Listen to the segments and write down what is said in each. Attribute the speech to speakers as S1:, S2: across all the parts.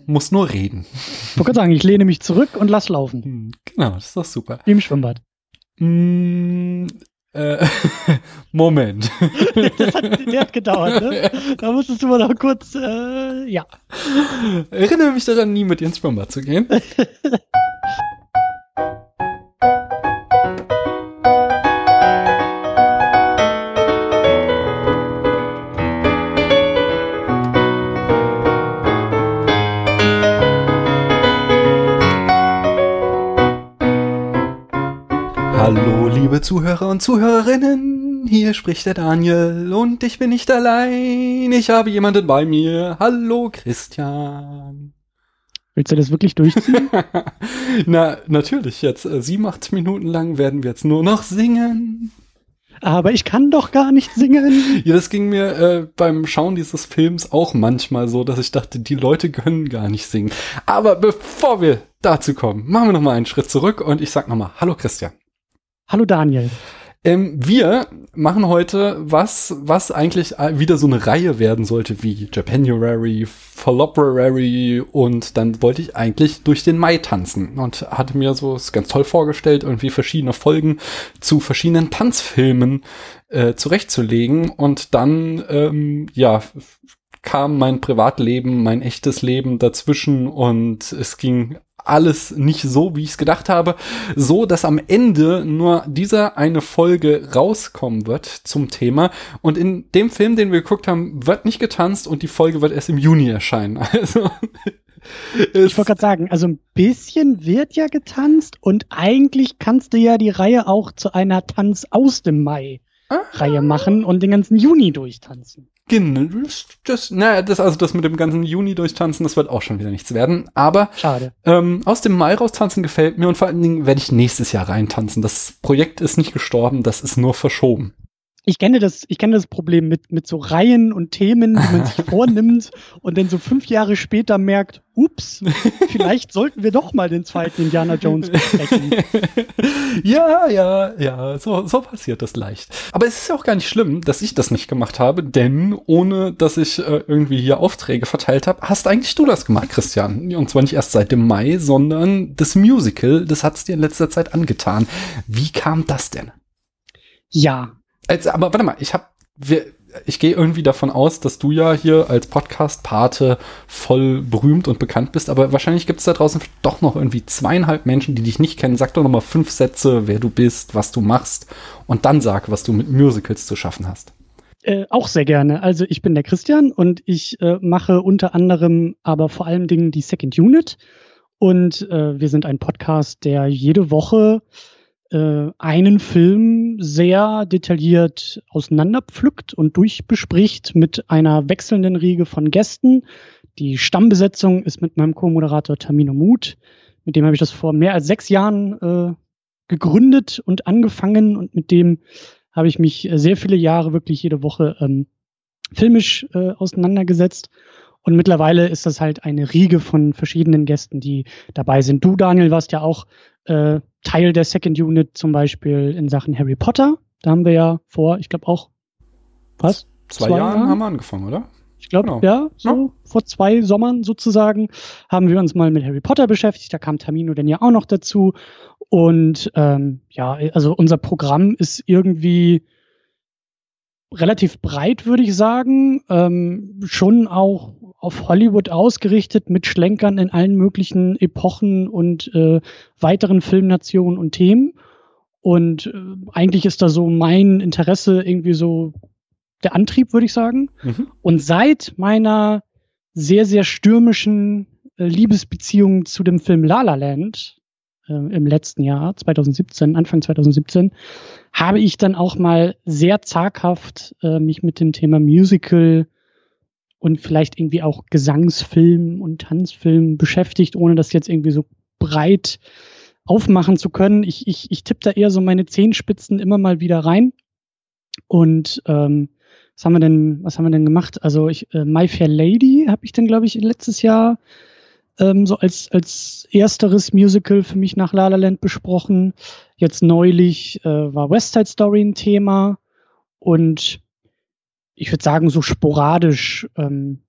S1: musst nur reden.
S2: Ich wollte gerade sagen, ich lehne mich zurück und lass laufen.
S1: Genau, das ist doch super.
S2: Wie im Schwimmbad.
S1: Moment.
S2: Der hat gedauert, ne? Da musstest du mal noch kurz, ja.
S1: Erinnere mich daran, nie mit dir ins Schwimmbad zu gehen. Hallo, liebe Zuhörer und Zuhörerinnen, hier spricht der Daniel und ich bin nicht allein, ich habe jemanden bei mir. Hallo, Christian.
S2: Willst du das wirklich durchziehen?
S1: Na, natürlich, jetzt 7, 8 Minuten lang werden wir jetzt nur noch singen.
S2: Aber ich kann doch gar nicht singen.
S1: Ja, das ging mir beim Schauen dieses Films auch manchmal so, dass ich dachte, die Leute können gar nicht singen. Aber bevor wir dazu kommen, machen wir nochmal einen Schritt zurück und ich sag nochmal, hallo Christian.
S2: Hallo Daniel.
S1: Wir machen heute was eigentlich wieder so eine Reihe werden sollte wie Japanuary, Fallopruary und dann wollte ich eigentlich durch den Mai tanzen und hatte mir so es ganz toll vorgestellt, irgendwie verschiedene Folgen zu verschiedenen Tanzfilmen zurechtzulegen und dann kam mein Privatleben, mein echtes Leben dazwischen und es ging alles nicht so, wie ich es gedacht habe, so, dass am Ende nur diese eine Folge rauskommen wird zum Thema und in dem Film, den wir geguckt haben, wird nicht getanzt und die Folge wird erst im Juni erscheinen. Also
S2: ich wollte gerade sagen, also ein bisschen wird ja getanzt und eigentlich kannst du ja die Reihe auch zu einer Tanz aus dem Mai Reihe machen und den ganzen Juni durchtanzen.
S1: Genau, das mit dem ganzen Juni durchtanzen, das wird auch schon wieder nichts werden. Aber
S2: schade.
S1: Aus dem Mai raustanzen gefällt mir und vor allen Dingen werde ich nächstes Jahr reintanzen. Das Projekt ist nicht gestorben, das ist nur verschoben.
S2: Ich kenne das Problem mit so Reihen und Themen, die man sich vornimmt und dann so 5 Jahre später merkt, ups, vielleicht sollten wir doch mal den zweiten Indiana Jones besprechen.
S1: Ja, so passiert das leicht. Aber es ist ja auch gar nicht schlimm, dass ich das nicht gemacht habe, denn ohne, dass ich irgendwie hier Aufträge verteilt habe, hast eigentlich du das gemacht, Christian. Und zwar nicht erst seit dem Mai, sondern das Musical, das hat's dir in letzter Zeit angetan. Wie kam das denn?
S2: Ja.
S1: Aber warte mal, ich gehe irgendwie davon aus, dass du ja hier als Podcast-Pate voll berühmt und bekannt bist, aber wahrscheinlich gibt es da draußen doch noch irgendwie 2,5 Menschen, die dich nicht kennen. Sag doch noch mal 5 Sätze, wer du bist, was du machst und dann sag, was du mit Musicals zu schaffen hast.
S2: Auch sehr gerne. Also ich bin der Christian und ich mache unter anderem, aber vor allen Dingen die Second Unit und wir sind ein Podcast, der jede Woche einen Film sehr detailliert auseinanderpflückt und durchbespricht mit einer wechselnden Riege von Gästen. Die Stammbesetzung ist mit meinem Co-Moderator Tamino Mut. Mit dem habe ich das vor mehr als 6 Jahren gegründet und angefangen und mit dem habe ich mich sehr viele Jahre wirklich jede Woche filmisch auseinandergesetzt. Und mittlerweile ist das halt eine Riege von verschiedenen Gästen, die dabei sind. Du, Daniel, warst ja auch Teil der Second Unit, zum Beispiel in Sachen Harry Potter. Da haben wir ja vor, ich glaube auch, was?
S1: 2 Jahren haben wir angefangen, oder?
S2: Ich glaube, ja, vor 2 Sommern sozusagen haben wir uns mal mit Harry Potter beschäftigt. Da kam Tamino dann ja auch noch dazu. Und also unser Programm ist irgendwie relativ breit, würde ich sagen. Schon auch auf Hollywood ausgerichtet, mit Schlenkern in allen möglichen Epochen und weiteren Filmnationen und Themen. Und eigentlich ist da so mein Interesse irgendwie so der Antrieb, würde ich sagen. Mhm. Und seit meiner sehr, sehr stürmischen Liebesbeziehung zu dem Film La La Land im letzten Jahr, Anfang 2017, habe ich dann auch mal sehr zaghaft mich mit dem Thema Musical und vielleicht irgendwie auch Gesangsfilm und Tanzfilm beschäftigt, ohne das jetzt irgendwie so breit aufmachen zu können. Ich tippe da eher so meine Zehenspitzen immer mal wieder rein. Und was haben wir denn gemacht? Also My Fair Lady habe ich dann, glaube ich, letztes Jahr so als ersteres Musical für mich nach La La Land besprochen. Jetzt neulich war West Side Story ein Thema und ich würde sagen, so sporadisch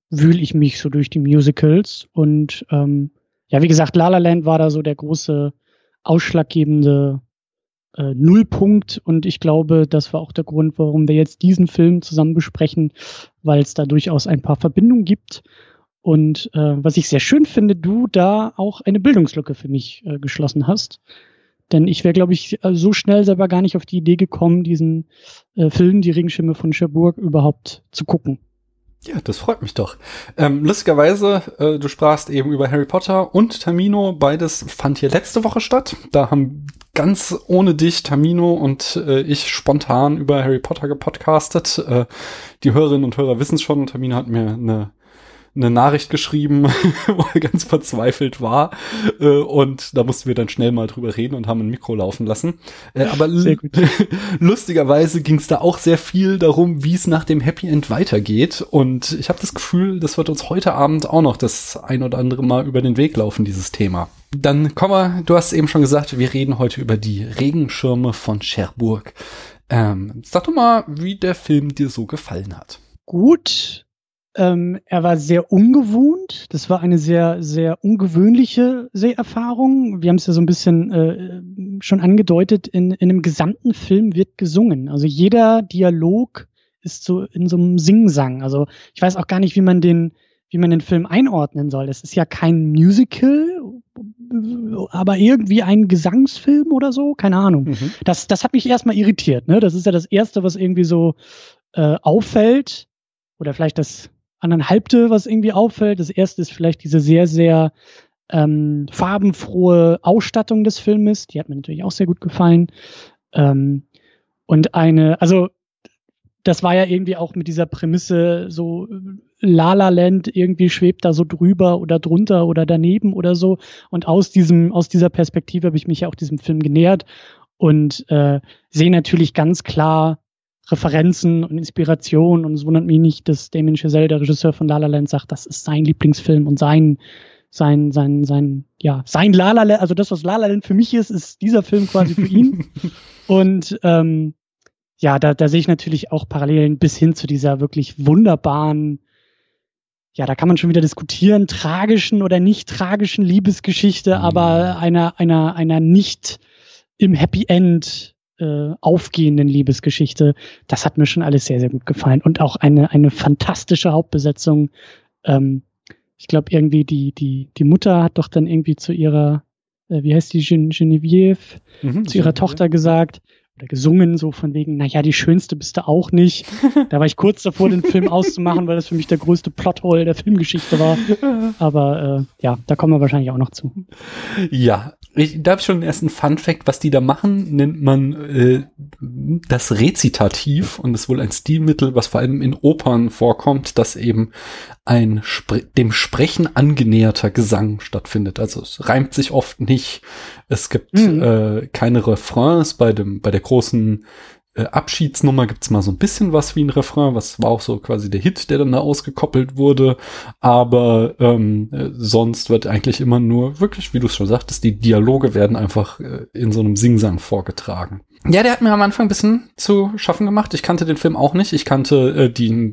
S2: wühle ich mich so durch die Musicals. Und ja, wie gesagt, La La Land war da so der große ausschlaggebende Nullpunkt. Und ich glaube, das war auch der Grund, warum wir jetzt diesen Film zusammen besprechen, weil es da durchaus ein paar Verbindungen gibt. Und was ich sehr schön finde, du da auch eine Bildungslücke für mich geschlossen hast. Denn ich wäre, glaube ich, so schnell selber gar nicht auf die Idee gekommen, diesen Film, Die Regenschirme von Cherbourg, überhaupt zu gucken.
S1: Ja, das freut mich doch. Lustigerweise, du sprachst eben über Harry Potter und Tamino. Beides fand hier letzte Woche statt. Da haben ganz ohne dich Tamino und ich spontan über Harry Potter gepodcastet. Die Hörerinnen und Hörer wissen es schon. Tamino hat mir eine Nachricht geschrieben, wo er ganz verzweifelt war. Und da mussten wir dann schnell mal drüber reden und haben ein Mikro laufen lassen. Aber lustigerweise ging es da auch sehr viel darum, wie es nach dem Happy End weitergeht. Und ich habe das Gefühl, das wird uns heute Abend auch noch das ein oder andere Mal über den Weg laufen, dieses Thema. Dann kommen wir, du hast eben schon gesagt, wir reden heute über die Regenschirme von Cherbourg. Sag doch mal, wie der Film dir so gefallen hat.
S2: Gut. Er war sehr ungewohnt. Das war eine sehr, sehr ungewöhnliche Seherfahrung. Wir haben es ja so ein bisschen schon angedeutet. In einem gesamten Film wird gesungen. Also jeder Dialog ist so in so einem Singsang. Also ich weiß auch gar nicht, wie man den Film einordnen soll. Das ist ja kein Musical, aber irgendwie ein Gesangsfilm oder so. Keine Ahnung. Mhm. Das hat mich erstmal irritiert. Ne? Das ist ja das Erste, was irgendwie so auffällt. Oder vielleicht das anderthalbte, was irgendwie auffällt. Das erste ist vielleicht diese sehr, sehr farbenfrohe Ausstattung des Filmes. Die hat mir natürlich auch sehr gut gefallen. Und also das war ja irgendwie auch mit dieser Prämisse so La La Land irgendwie schwebt da so drüber oder drunter oder daneben oder so. Und aus dieser Perspektive habe ich mich ja auch diesem Film genähert und sehe natürlich ganz klar Referenzen und Inspiration, und es wundert mich nicht, dass Damien Chazelle, der Regisseur von La La Land, sagt, das ist sein Lieblingsfilm und sein La La Land, also das, was La La Land für mich ist dieser Film quasi für ihn. Und da sehe ich natürlich auch Parallelen bis hin zu dieser wirklich wunderbaren, ja, da kann man schon wieder diskutieren, tragischen oder nicht tragischen Liebesgeschichte, aber einer nicht im Happy End aufgehenden Liebesgeschichte. Das hat mir schon alles sehr, sehr gut gefallen. Und auch eine fantastische Hauptbesetzung. Ich glaube, irgendwie die Mutter hat doch dann irgendwie zu ihrer, wie heißt die, Genevieve, zu ihrer Tochter gesagt oder gesungen, so von wegen, naja, die Schönste bist du auch nicht. Da war ich kurz davor, den Film auszumachen, weil das für mich der größte Plothole der Filmgeschichte war. Aber da kommen wir wahrscheinlich auch noch zu.
S1: Ja, da habe ich schon den ersten Fun-Fact, was die da machen, nennt man das Rezitativ, und das ist wohl ein Stilmittel, was vor allem in Opern vorkommt, dass eben ein dem Sprechen angenäherter Gesang stattfindet. Also es reimt sich oft nicht, es gibt keine Refrains. Bei der großen Abschiedsnummer gibt's mal so ein bisschen was wie ein Refrain, was war auch so quasi der Hit, der dann da ausgekoppelt wurde, aber sonst wird eigentlich immer nur, wirklich, wie du es schon sagtest, die Dialoge werden einfach in so einem Singsang vorgetragen. Ja, der hat mir am Anfang ein bisschen zu schaffen gemacht. Ich kannte den Film auch nicht. Ich kannte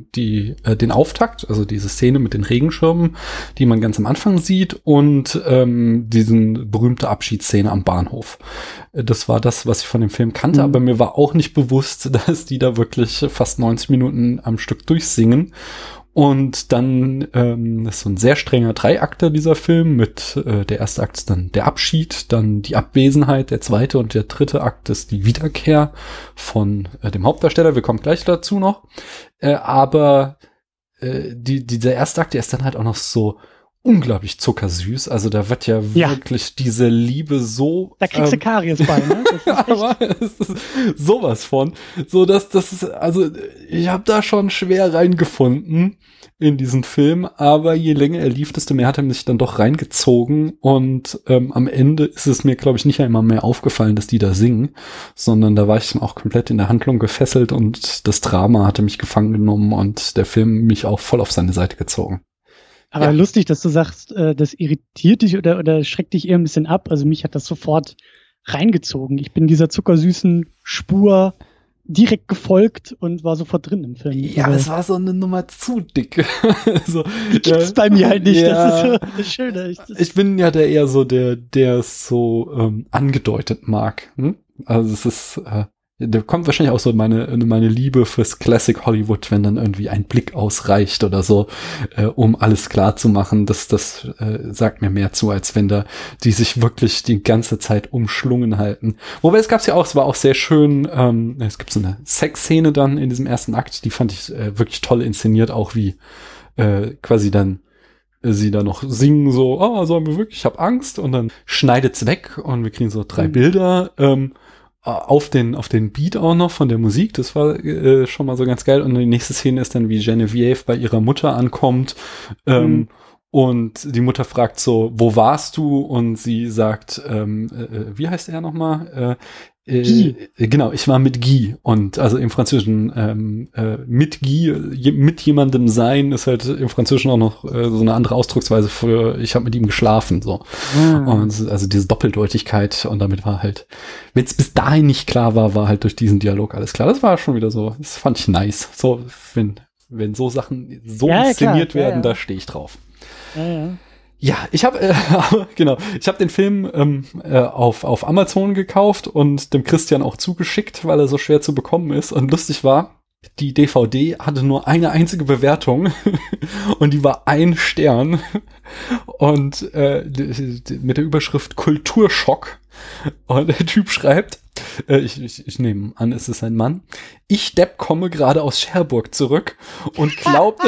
S1: den Auftakt, also diese Szene mit den Regenschirmen, die man ganz am Anfang sieht, und diesen berühmte Abschiedsszene am Bahnhof. Das war das, was ich von dem Film kannte, aber mir war auch nicht bewusst, dass die da wirklich fast 90 Minuten am Stück durchsingen. Und dann ist so ein sehr strenger Dreiakter, dieser Film, mit der erste Akt ist dann der Abschied, dann die Abwesenheit, der zweite und der dritte Akt ist die Wiederkehr von dem Hauptdarsteller. Wir kommen gleich dazu noch. Aber dieser erste Akt, der ist dann halt auch noch so unglaublich zuckersüß. Also da wird ja wirklich diese Liebe so...
S2: Da kriegst du Karies bei, ne?
S1: Aber es ist sowas von. So, dass das ist, also ich habe da schon schwer reingefunden in diesen Film, aber je länger er lief, desto mehr hat er mich dann doch reingezogen, und am Ende ist es mir, glaube ich, nicht einmal mehr aufgefallen, dass die da singen, sondern da war ich dann auch komplett in der Handlung gefesselt, und das Drama hatte mich gefangen genommen und der Film mich auch voll auf seine Seite gezogen.
S2: Aber lustig, dass du sagst, das irritiert dich oder schreckt dich eher ein bisschen ab. Also mich hat das sofort reingezogen. Ich bin dieser zuckersüßen Spur direkt gefolgt und war sofort drin im Film.
S1: Ja, aber es war so eine Nummer zu dick. So,
S2: gibt's bei mir halt nicht.
S1: Ja,
S2: das ist so das Schöne.
S1: Ich bin ja eher so der es so angedeutet mag. Hm? Also es ist, da kommt wahrscheinlich auch so meine Liebe fürs Classic Hollywood, wenn dann irgendwie ein Blick ausreicht oder so, um alles klar zu machen. Das sagt mir mehr zu, als wenn da die sich wirklich die ganze Zeit umschlungen halten. Wobei es war auch sehr schön, es gibt so eine Sexszene dann in diesem ersten Akt, die fand ich wirklich toll inszeniert, auch wie quasi dann sie da noch singen so, sollen wir wirklich, ich hab Angst, und dann schneidet's weg und wir kriegen so 3 Bilder, auf den Beat auch noch von der Musik, das war schon mal so ganz geil. Und die nächste Szene ist dann, wie Genevieve bei ihrer Mutter ankommt, und die Mutter fragt so, wo warst du? Und sie sagt, wie heißt er nochmal? Genau, ich war mit Guy, und also im Französischen mit Guy, mit jemandem sein, ist halt im Französischen auch noch so eine andere Ausdrucksweise für ich habe mit ihm geschlafen, so. Und also diese Doppeldeutigkeit, und damit war halt, wenn es bis dahin nicht klar war halt durch diesen Dialog alles klar. Das war schon wieder so, das fand ich nice. So, wenn so Sachen so inszeniert werden, da stehe ich drauf. Ja, ich habe den Film auf Amazon gekauft und dem Christian auch zugeschickt, weil er so schwer zu bekommen ist. Und lustig war, die DVD hatte nur eine einzige Bewertung und die war 1 Stern und mit der Überschrift Kulturschock. Und der Typ schreibt, ich nehme an, es ist ein Mann: Ich Depp komme gerade aus Cherbourg zurück und glaubte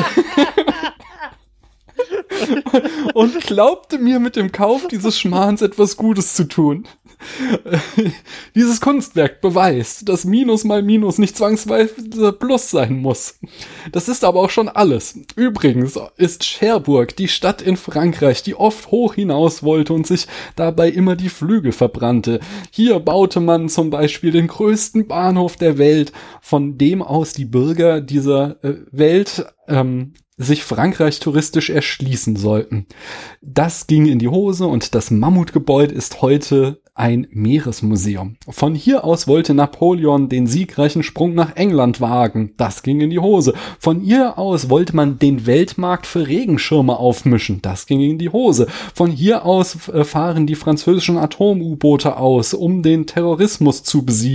S1: und glaubte mir mit dem Kauf dieses Schmarrns etwas Gutes zu tun. Dieses Kunstwerk beweist, dass Minus mal Minus nicht zwangsweise Plus sein muss. Das ist aber auch schon alles. Übrigens ist Cherbourg die Stadt in Frankreich, die oft hoch hinaus wollte und sich dabei immer die Flügel verbrannte. Hier baute man zum Beispiel den größten Bahnhof der Welt, von dem aus die Bürger dieser Welt sich Frankreich touristisch erschließen sollten. Das ging in die Hose und das Mammutgebäude ist heute ein Meeresmuseum. Von hier aus wollte Napoleon den siegreichen Sprung nach England wagen. Das ging in die Hose. Von hier aus wollte man den Weltmarkt für Regenschirme aufmischen. Das ging in die Hose. Von hier aus fahren die französischen Atom-U-Boote aus, um den Terrorismus zu besiegen. ...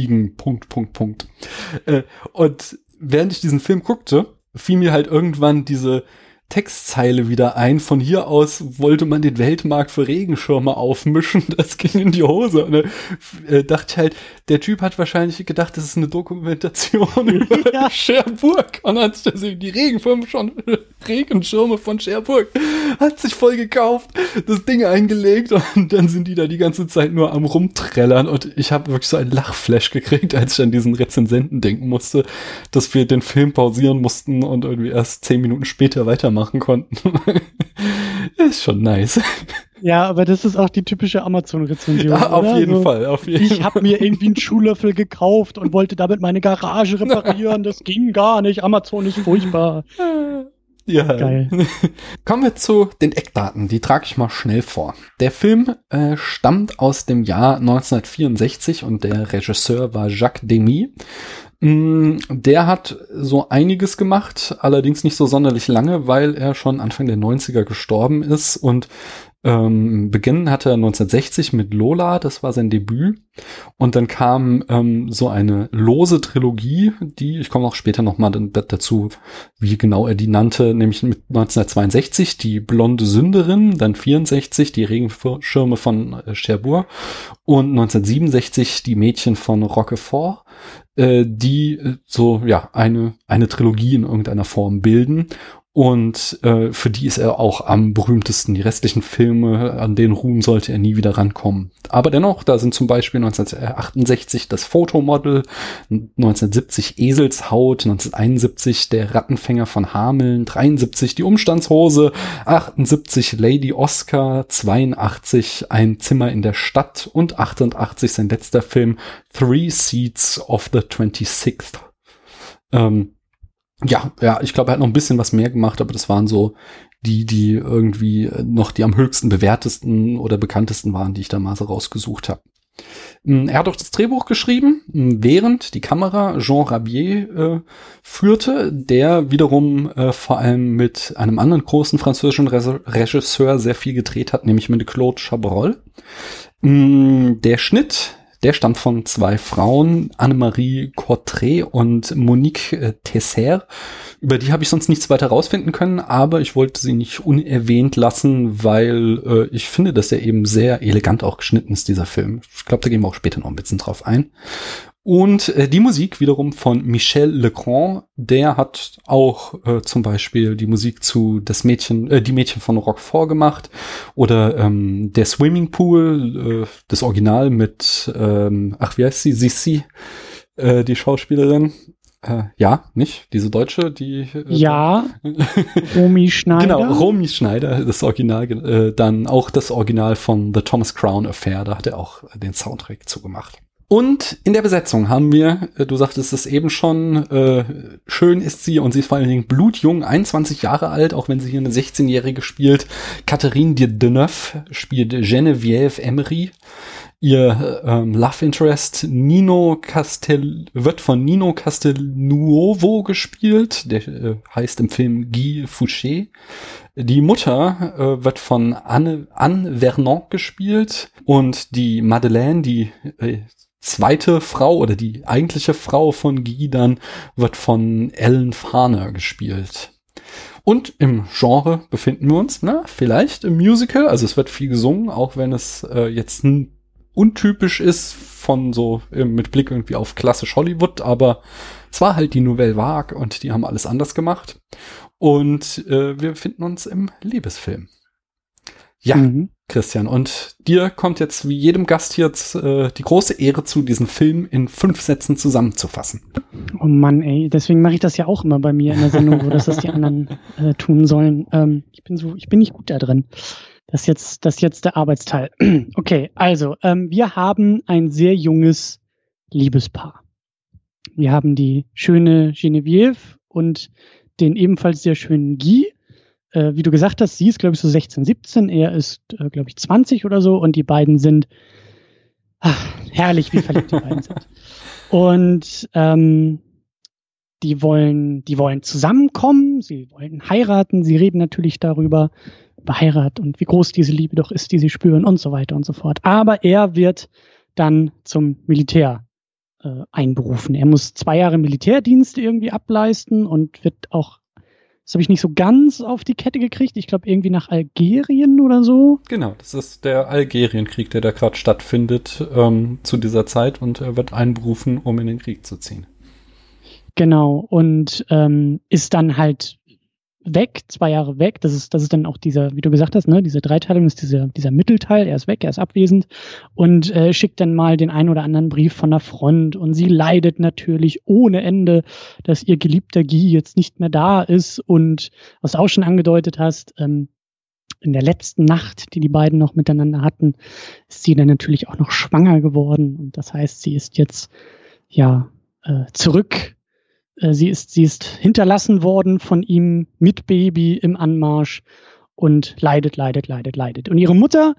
S1: Und während ich diesen Film guckte, fiel mir halt irgendwann diese Textzeile wieder ein. Von hier aus wollte man den Weltmarkt für Regenschirme aufmischen. Das ging in die Hose. Und da dachte ich halt, der Typ hat wahrscheinlich gedacht, das ist eine Dokumentation über Cherbourg. Und dann hat sich die Regenschirme von Cherbourg hat sich voll gekauft, das Ding eingelegt, und dann sind die da die ganze Zeit nur am Rumträllern. Und ich habe wirklich so einen Lachflash gekriegt, als ich an diesen Rezensenten denken musste, dass wir den Film pausieren mussten und irgendwie erst 10 Minuten später weitermachen konnten. Ist schon nice.
S2: Ja, aber das ist auch die typische Amazon-Rezension.
S1: Ja, auf jeden Fall.
S2: Ich habe mir irgendwie einen Schuhlöffel gekauft und wollte damit meine Garage reparieren. Das ging gar nicht. Amazon ist furchtbar.
S1: Ja.
S2: Geil.
S1: Kommen wir zu den Eckdaten. Die trage ich mal schnell vor. Der Film stammt aus dem Jahr 1964 und der Regisseur war Jacques Demy. Der hat so einiges gemacht, allerdings nicht so sonderlich lange, weil er schon Anfang der 90er gestorben ist, und beginnen hatte er 1960 mit Lola, das war sein Debüt, und dann kam so eine lose Trilogie, ich komme auch später nochmal dazu, wie genau er die nannte, nämlich mit 1962 die Blonde Sünderin, dann 64 die Regenschirme von Cherbourg und 1967 die Mädchen von Roquefort, die so eine Trilogie in irgendeiner Form bilden. Und für die ist er auch am berühmtesten. Die restlichen Filme, an denen Ruhm sollte er nie wieder rankommen. Aber dennoch, da sind zum Beispiel 1968 das Fotomodel, 1970 Eselshaut, 1971 der Rattenfänger von Hameln, 73 die Umstandshose, 78 Lady Oscar, 82 Ein Zimmer in der Stadt und 88 sein letzter Film Three Seats of the 26th. Ja, ich glaube, er hat noch ein bisschen was mehr gemacht, aber das waren so die irgendwie noch die am höchsten bewertesten oder bekanntesten waren, die ich da mal so rausgesucht habe. Er hat auch das Drehbuch geschrieben, während die Kamera Jean Rabier führte, der wiederum vor allem mit einem anderen großen französischen Regisseur sehr viel gedreht hat, nämlich mit Claude Chabrol. Der Schnitt, der stammt von 2 Frauen, Annemarie Cottret und Monique Tesser. Über die habe ich sonst nichts weiter rausfinden können, aber ich wollte sie nicht unerwähnt lassen, weil ich finde, dass er eben sehr elegant auch geschnitten ist, dieser Film. Ich glaube, da gehen wir auch später noch ein bisschen drauf ein. Und die Musik wiederum von Michel Legrand, der hat auch zum Beispiel die Musik zu Die Mädchen von Roquefort gemacht oder der Swimmingpool, das Original mit, wie heißt sie? Sissi, die Schauspielerin. Ja, nicht? Diese Deutsche, die...
S2: ja, Romy Schneider.
S1: Genau, Romy Schneider, das Original. Dann auch das Original von The Thomas Crown Affair, da hat er auch den Soundtrack zugemacht. Und in der Besetzung haben wir, du sagtest es eben schon, schön ist sie und sie ist vor allen Dingen blutjung, 21 Jahre alt, auch wenn sie hier eine 16-Jährige spielt. Catherine Deneuve spielt Geneviève Emery. Ihr Love Interest wird von Nino Castelnuovo gespielt. Der heißt im Film Guy Fouché. Die Mutter wird von Anne Vernon gespielt. Und die Madeleine, die zweite Frau oder die eigentliche Frau von Guy dann, wird von Ellen Farner gespielt. Und im Genre befinden wir uns, vielleicht im Musical. Also es wird viel gesungen, auch wenn es jetzt untypisch ist von so mit Blick irgendwie auf klassisch Hollywood, aber es war halt die Nouvelle Vague und die haben alles anders gemacht. Und wir befinden uns im Liebesfilm. Ja, Christian, und dir kommt jetzt wie jedem Gast jetzt die große Ehre zu, diesen Film in 5 Sätzen zusammenzufassen.
S2: Oh Mann, ey, deswegen mache ich das ja auch immer bei mir in der Sendung, wo das die anderen tun sollen. Ich bin nicht gut da drin. Das ist jetzt der Arbeitsteil. Okay, also, wir haben ein sehr junges Liebespaar. Wir haben die schöne Geneviève und den ebenfalls sehr schönen Guy. Wie du gesagt hast, sie ist, glaube ich, so 16, 17, er ist, glaube ich, 20 oder so und die beiden sind herrlich, wie verliebt die beiden sind. Und die wollen zusammenkommen, sie wollen heiraten, sie reden natürlich darüber, Heirat und wie groß diese Liebe doch ist, die sie spüren und so weiter und so fort. Aber er wird dann zum Militär einberufen. Er muss 2 Jahre Militärdienst irgendwie ableisten und wird auch, das habe ich nicht so ganz auf die Kette gekriegt, ich glaube irgendwie nach Algerien oder so.
S1: Genau, das ist der Algerienkrieg, der da gerade stattfindet zu dieser Zeit und er wird einberufen, um in den Krieg zu ziehen.
S2: Genau, und ist dann halt weg, 2 Jahre weg. Das ist dann auch dieser, wie du gesagt hast, ne, diese Dreiteilung ist dieser Mittelteil. Er ist weg, er ist abwesend und schickt dann mal den einen oder anderen Brief von der Front und sie leidet natürlich ohne Ende, dass ihr geliebter Guy jetzt nicht mehr da ist und was du auch schon angedeutet hast, in der letzten Nacht, die beiden noch miteinander hatten, ist sie dann natürlich auch noch schwanger geworden und das heißt, sie ist jetzt zurück. Sie ist hinterlassen worden von ihm mit Baby im Anmarsch und leidet. Und ihre Mutter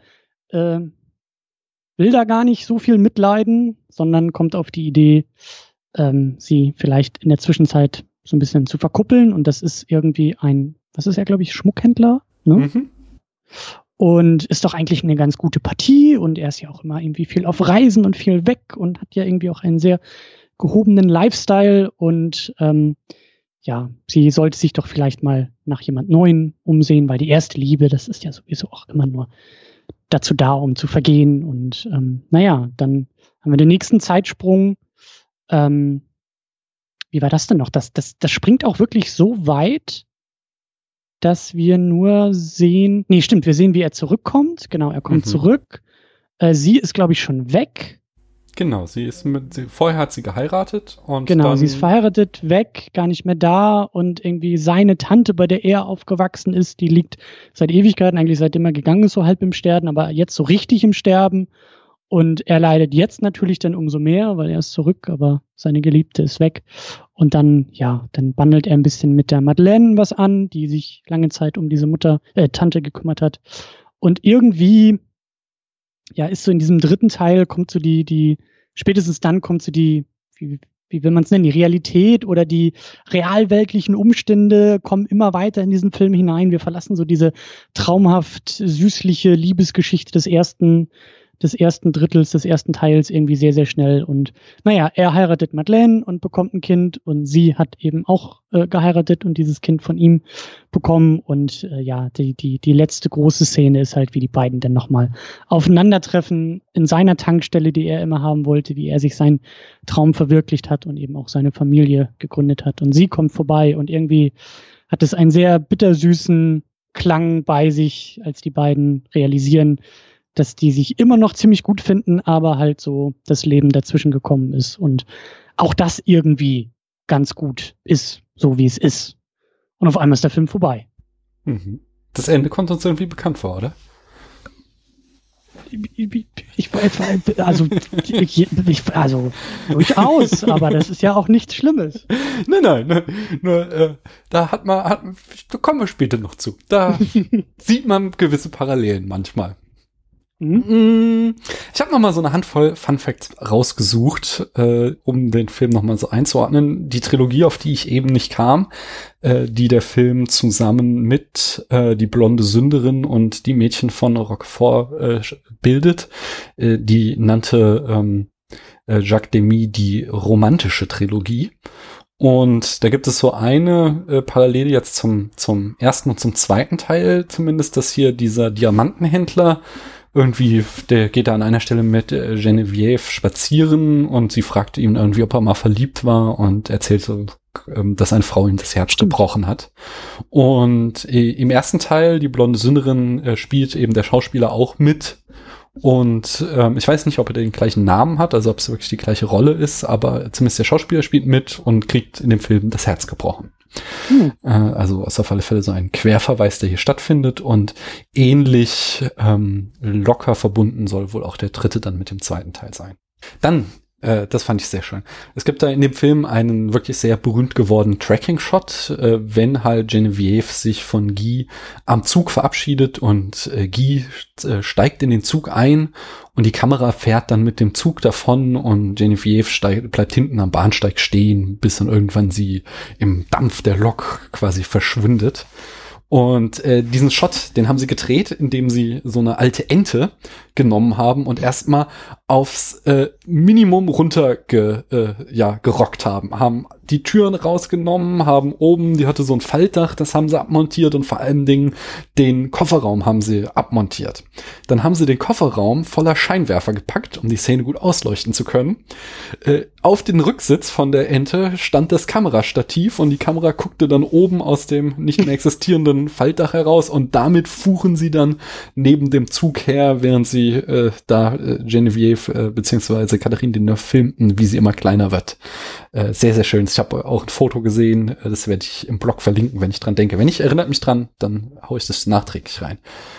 S2: will da gar nicht so viel mitleiden, sondern kommt auf die Idee, sie vielleicht in der Zwischenzeit so ein bisschen zu verkuppeln. Und das ist irgendwie was ist er, glaube ich, Schmuckhändler, ne? Mhm. Und ist doch eigentlich eine ganz gute Partie. Und er ist ja auch immer irgendwie viel auf Reisen und viel weg und hat ja irgendwie auch einen sehr gehobenen Lifestyle und sie sollte sich doch vielleicht mal nach jemand Neuen umsehen, weil die erste Liebe, das ist ja sowieso auch immer nur dazu da, um zu vergehen. Und dann haben wir den nächsten Zeitsprung. Wie war das denn noch? Das springt auch wirklich so weit, dass wir nur sehen, wir sehen, wie er zurückkommt. Genau, er kommt zurück. Sie ist, glaube ich, schon weg.
S1: Genau, vorher hat sie geheiratet und
S2: genau, sie ist verheiratet, weg, gar nicht mehr da und irgendwie seine Tante, bei der er aufgewachsen ist, die liegt seit Ewigkeiten, eigentlich seitdem er gegangen ist, so halb im Sterben, aber jetzt so richtig im Sterben und er leidet jetzt natürlich dann umso mehr, weil er ist zurück, aber seine Geliebte ist weg und dann bandelt er ein bisschen mit der Madeleine was an, die sich lange Zeit um diese Tante gekümmert hat und irgendwie ist so in diesem dritten Teil kommt so spätestens dann kommt so wie will man es nennen, die Realität oder die realweltlichen Umstände kommen immer weiter in diesen Film hinein. Wir verlassen so diese traumhaft süßliche Liebesgeschichte des ersten Drittels, des ersten Teils irgendwie sehr, sehr schnell. Und er heiratet Madeleine und bekommt ein Kind und sie hat eben auch geheiratet und dieses Kind von ihm bekommen. Und die letzte große Szene ist halt, wie die beiden dann nochmal aufeinandertreffen in seiner Tankstelle, die er immer haben wollte, wie er sich seinen Traum verwirklicht hat und eben auch seine Familie gegründet hat. Und sie kommt vorbei und irgendwie hat es einen sehr bittersüßen Klang bei sich, als die beiden realisieren, dass die sich immer noch ziemlich gut finden, aber halt so das Leben dazwischen gekommen ist und auch das irgendwie ganz gut ist, so wie es ist. Und auf einmal ist der Film vorbei.
S1: Mhm. Das Ende kommt uns irgendwie bekannt vor, oder?
S2: Also durchaus, aber das ist ja auch nichts Schlimmes.
S1: Nein. Nur, da kommen wir später noch zu. Da sieht man gewisse Parallelen manchmal. Ich habe noch mal so eine Handvoll Fun Facts rausgesucht, um den Film noch mal so einzuordnen. Die Trilogie, auf die ich eben nicht kam, die der Film zusammen mit Die blonde Sünderin und Die Mädchen von Roquefort bildet, die nannte Jacques Demy die romantische Trilogie. Und da gibt es so eine Parallele jetzt zum ersten und zum zweiten Teil zumindest, dass hier dieser Diamantenhändler irgendwie, der geht da an einer Stelle mit Geneviève spazieren und sie fragt ihn irgendwie, ob er mal verliebt war und erzählt so, dass eine Frau ihm das Herz gebrochen hat. Und im ersten Teil, die blonde Sünderin, spielt eben der Schauspieler auch mit. Und ich weiß nicht, ob er den gleichen Namen hat, also ob es wirklich die gleiche Rolle ist, aber zumindest der Schauspieler spielt mit und kriegt in dem Film das Herz gebrochen. Also ist auf alle Fälle so ein Querverweis, der hier stattfindet und ähnlich locker verbunden soll wohl auch der dritte dann mit dem zweiten Teil sein. Dann, das fand ich sehr schön. Es gibt da in dem Film einen wirklich sehr berühmt gewordenen Tracking-Shot, wenn halt Geneviève sich von Guy am Zug verabschiedet und Guy steigt in den Zug ein und die Kamera fährt dann mit dem Zug davon und Geneviève bleibt hinten am Bahnsteig stehen, bis dann irgendwann sie im Dampf der Lok quasi verschwindet. Und diesen Shot, den haben sie gedreht, indem sie so eine alte Ente genommen haben und erstmal aufs Minimum runter gerockt haben. Haben die Türen rausgenommen, haben oben, die hatte so ein Faltdach, das haben sie abmontiert und vor allen Dingen den Kofferraum haben sie abmontiert. Dann haben sie den Kofferraum voller Scheinwerfer gepackt, um die Szene gut ausleuchten zu können. Auf den Rücksitz von der Ente stand das Kamerastativ und die Kamera guckte dann oben aus dem nicht mehr existierenden Faltdach heraus und damit fuhren sie dann neben dem Zug her, während sie Geneviève beziehungsweise Catherine Deneuve filmten, wie sie immer kleiner wird. Sehr, sehr schön. Ich habe auch ein Foto gesehen, das werde ich im Blog verlinken, wenn ich dran denke. Wenn nicht, erinnert mich dran, dann haue ich das nachträglich rein.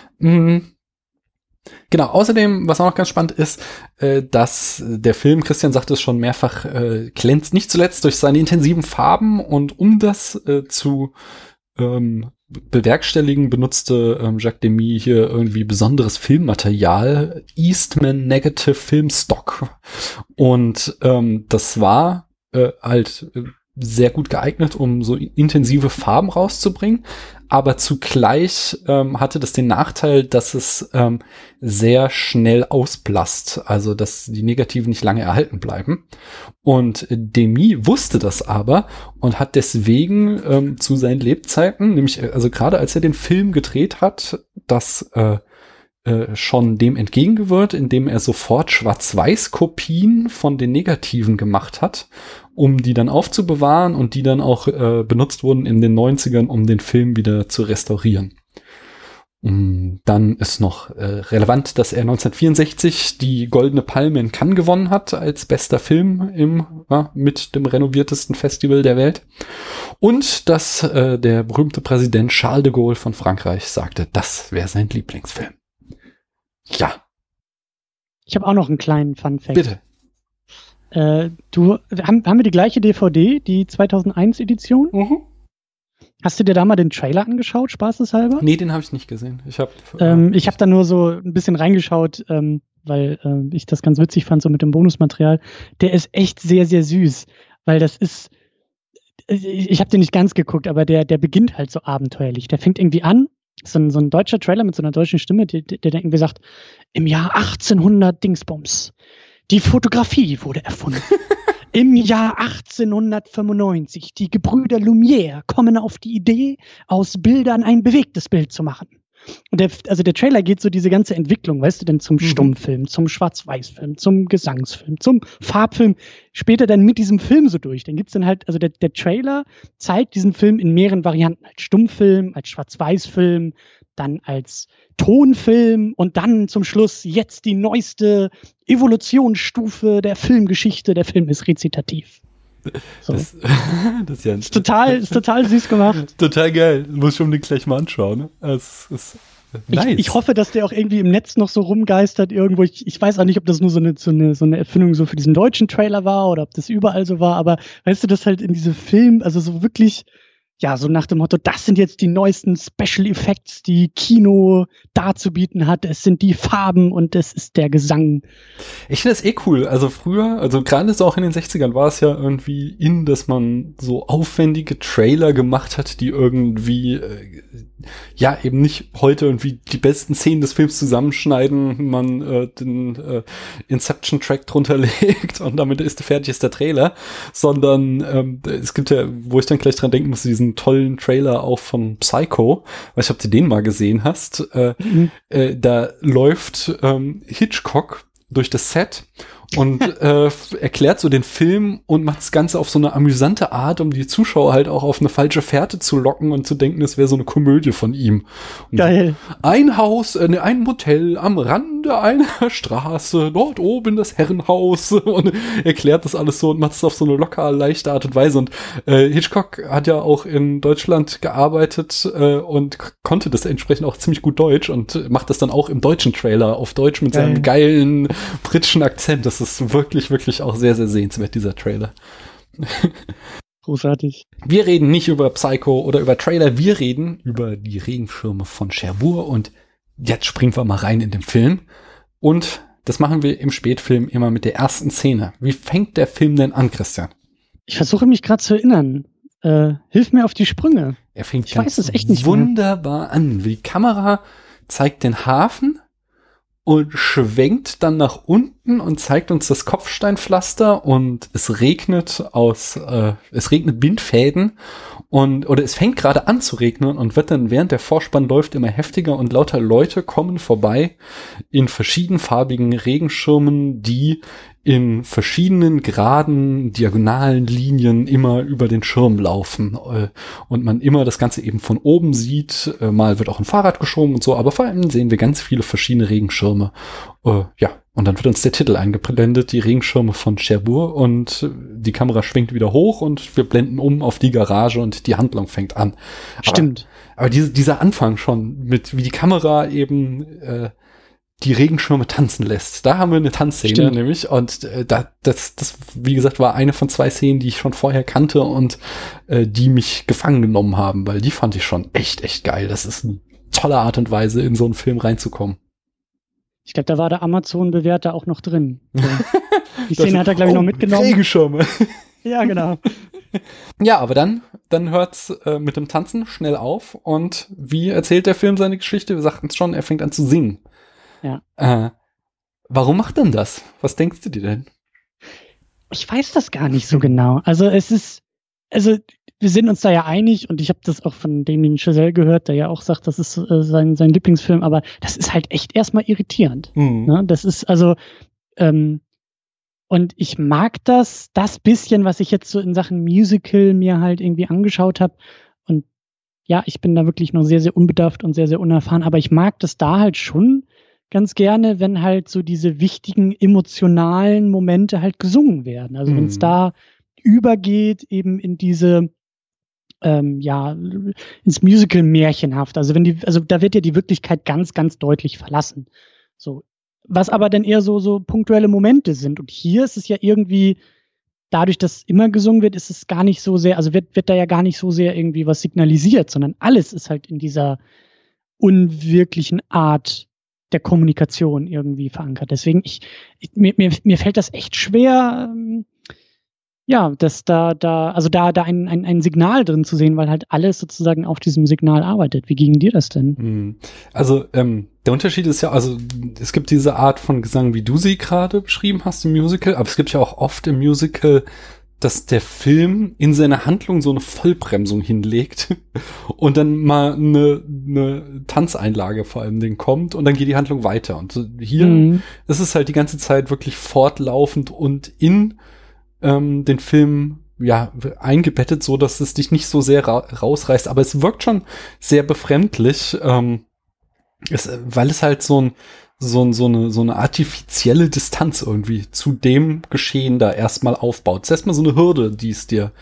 S1: Genau, außerdem, was auch noch ganz spannend ist, dass der Film, Christian sagte es schon mehrfach, glänzt nicht zuletzt durch seine intensiven Farben und um das zu bewerkstelligen, benutzte Jacques Demy hier irgendwie besonderes Filmmaterial, Eastman Negative Film Stock. Und das war halt sehr gut geeignet, um so intensive Farben rauszubringen. Aber zugleich hatte das den Nachteil, dass es sehr schnell ausblasst, also dass die Negativen nicht lange erhalten bleiben. Und Demy wusste das aber und hat deswegen zu seinen Lebzeiten, nämlich also gerade als er den Film gedreht hat, das schon dem entgegengewirkt, indem er sofort Schwarz-Weiß-Kopien von den Negativen gemacht hat, um die dann aufzubewahren und die dann auch benutzt wurden in den 90ern, um den Film wieder zu restaurieren. Dann ist noch relevant, dass er 1964 die Goldene Palme in Cannes gewonnen hat als bester Film mit dem renoviertesten Festival der Welt. Und dass der berühmte Präsident Charles de Gaulle von Frankreich sagte, das wäre sein Lieblingsfilm. Ja.
S2: Ich habe auch noch einen kleinen Fun-Fact.
S1: Bitte.
S2: Haben wir die gleiche DVD, die 2001-Edition?
S1: Mhm.
S2: Hast du dir da mal den Trailer angeschaut, spaßeshalber?
S1: Nee, den habe ich nicht gesehen. Ich hab
S2: da nur so ein bisschen reingeschaut. weil ich das ganz witzig fand, so mit dem Bonusmaterial. Der ist echt sehr, sehr süß, weil das ist, ich habe den nicht ganz geguckt, aber der beginnt halt so abenteuerlich. Der fängt irgendwie an, so ein deutscher Trailer mit so einer deutschen Stimme, der irgendwie sagt, im Jahr 1800 Dingsbums, die Fotografie wurde erfunden. Im Jahr 1895, die Gebrüder Lumière kommen auf die Idee, aus Bildern ein bewegtes Bild zu machen. Und der Trailer geht so diese ganze Entwicklung, weißt du, denn zum Stummfilm, zum Schwarz-Weiß-Film, zum Gesangsfilm, zum Farbfilm, später dann mit diesem Film so durch. Dann gibt's dann halt, also der Trailer zeigt diesen Film in mehreren Varianten, als Stummfilm, als Schwarz-Weiß-Film, dann als Tonfilm und dann zum Schluss jetzt die neueste Evolutionsstufe der Filmgeschichte. Der Film ist rezitativ. So. Das ist ja ist total süß gemacht.
S1: Total geil. Muss ich unbedingt gleich mal anschauen. Ne? Es ist nice.
S2: Ich hoffe, dass der auch irgendwie im Netz noch so rumgeistert irgendwo. Ich weiß auch nicht, ob das nur so eine Erfindung so für diesen deutschen Trailer war oder ob das überall so war. Aber weißt du, dass halt in diese Film, also so wirklich, ja, so nach dem Motto, das sind jetzt die neuesten Special Effects, die Kino darzubieten hat. Es sind die Farben und es ist der Gesang.
S1: Ich finde das cool. Also früher, also gerade so auch in den 60ern war es ja irgendwie dass man so aufwendige Trailer gemacht hat, die irgendwie, ja, eben nicht heute irgendwie die besten Szenen des Films zusammenschneiden, man den Inception-Track drunter legt und damit fertig ist der Trailer, sondern es gibt ja, wo ich dann gleich dran denken muss, diesen tollen Trailer auch von Psycho, weiß nicht, ob du den mal gesehen hast, da läuft Hitchcock durch das Set und erklärt so den Film und macht das Ganze auf so eine amüsante Art, um die Zuschauer halt auch auf eine falsche Fährte zu locken und zu denken, es wäre so eine Komödie von ihm. Und
S2: geil.
S1: Ein Haus, ein Motel am Rande einer Straße, dort oben das Herrenhaus und erklärt das alles so und macht es auf so eine locker, leichte Art und Weise. Und Hitchcock hat ja auch in Deutschland gearbeitet und konnte das entsprechend auch ziemlich gut Deutsch und macht das dann auch im deutschen Trailer auf Deutsch mit seinem geilen britischen Akzent. Das ist wirklich, wirklich auch sehr, sehr sehenswert, dieser Trailer.
S2: Großartig.
S1: Wir reden nicht über Psycho oder über Trailer, wir reden über die Regenschirme von Cherbourg und jetzt springen wir mal rein in den Film. Und das machen wir im Spätfilm immer mit der ersten Szene. Wie fängt der Film denn an, Christian?
S2: Ich versuche mich gerade zu erinnern. Hilf mir auf die Sprünge.
S1: Er fängt wunderbar an. Die Kamera zeigt den Hafen und schwenkt dann nach unten und zeigt uns das Kopfsteinpflaster und es regnet Bindfäden oder es fängt gerade an zu regnen und wird dann, während der Vorspann läuft, immer heftiger und lauter Leute kommen vorbei in verschiedenfarbigen Regenschirmen, die in verschiedenen geraden, diagonalen Linien immer über den Schirm laufen und man immer das Ganze eben von oben sieht. Mal wird auch ein Fahrrad geschoben und so, aber vor allem sehen wir ganz viele verschiedene Regenschirme. Ja, und dann wird uns der Titel eingeblendet, die Regenschirme von Cherbourg und die Kamera schwenkt wieder hoch und wir blenden um auf die Garage und die Handlung fängt an.
S2: Stimmt.
S1: Aber dieser Anfang schon, mit wie die Kamera eben die Regenschirme tanzen lässt. Da haben wir eine Tanzszene nämlich und das, wie gesagt, war eine von 2 Szenen, die ich schon vorher kannte und die mich gefangen genommen haben, weil die fand ich schon echt, echt geil. Das ist eine tolle Art und Weise, in so einen Film reinzukommen.
S2: Ich glaube, da war der Amazon-Bewerter auch noch drin. So. Die Szene hat er, glaube ich, noch mitgenommen.
S1: Regenschirme.
S2: Ja, genau.
S1: Ja, aber dann hört's mit dem Tanzen schnell auf und wie erzählt der Film seine Geschichte? Wir sagten es schon, er fängt an zu singen.
S2: Ja.
S1: Warum macht denn das? Was denkst du dir denn?
S2: Ich weiß das gar nicht so genau. Also wir sind uns da ja einig und ich habe das auch von Damien Chazelle gehört, der ja auch sagt, das ist sein Lieblingsfilm, aber das ist halt echt erstmal irritierend. Ne? Das ist also und ich mag das bisschen, was ich jetzt so in Sachen Musical mir halt irgendwie angeschaut habe und ja, ich bin da wirklich noch sehr, sehr unbedarft und sehr, sehr unerfahren, aber ich mag das da halt schon ganz gerne, wenn halt so diese wichtigen emotionalen Momente halt gesungen werden. Also wenn es da übergeht eben in diese ins Musical märchenhaft. Also da wird ja die Wirklichkeit ganz, ganz deutlich verlassen. So, was aber dann eher so punktuelle Momente sind. Und hier ist es ja irgendwie dadurch, dass immer gesungen wird, ist es gar nicht so sehr, also wird da ja gar nicht so sehr irgendwie was signalisiert, sondern alles ist halt in dieser unwirklichen Art der Kommunikation irgendwie verankert. Deswegen, mir fällt das echt schwer, dass da ein Signal drin zu sehen, weil halt alles sozusagen auf diesem Signal arbeitet. Wie ging dir das denn?
S1: Also, der Unterschied ist ja, also es gibt diese Art von Gesang, wie du sie gerade beschrieben hast im Musical, aber es gibt ja auch oft im Musical, dass der Film in seiner Handlung so eine Vollbremsung hinlegt und dann mal eine Tanzeinlage vor allem Ding kommt und dann geht die Handlung weiter. Und hier ist es halt die ganze Zeit wirklich fortlaufend und in den Film eingebettet, so dass es dich nicht so sehr rausreißt, aber es wirkt schon sehr befremdlich, weil es halt so eine artifizielle Distanz irgendwie zu dem Geschehen da erstmal aufbaut. Es ist erstmal so eine Hürde, die es dir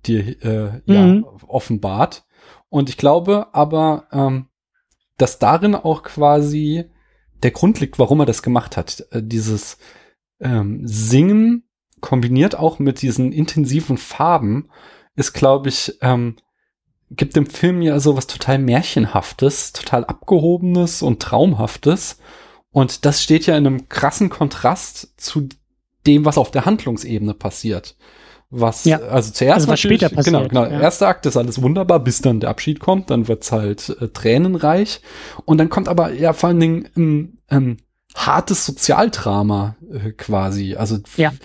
S1: offenbart. Und ich glaube aber, dass darin auch quasi der Grund liegt, warum er das gemacht hat. Dieses Singen kombiniert auch mit diesen intensiven Farben ist, glaube ich, gibt dem Film ja so was total Märchenhaftes, total Abgehobenes und Traumhaftes. Und das steht ja in einem krassen Kontrast zu dem, was auf der Handlungsebene passiert. Also zuerst
S2: was später passiert.
S1: Genau. Ja. Erster Akt ist alles wunderbar, bis dann der Abschied kommt, dann wird's halt tränenreich. Und dann kommt aber ja vor allen Dingen ein hartes Sozialdrama quasi. Also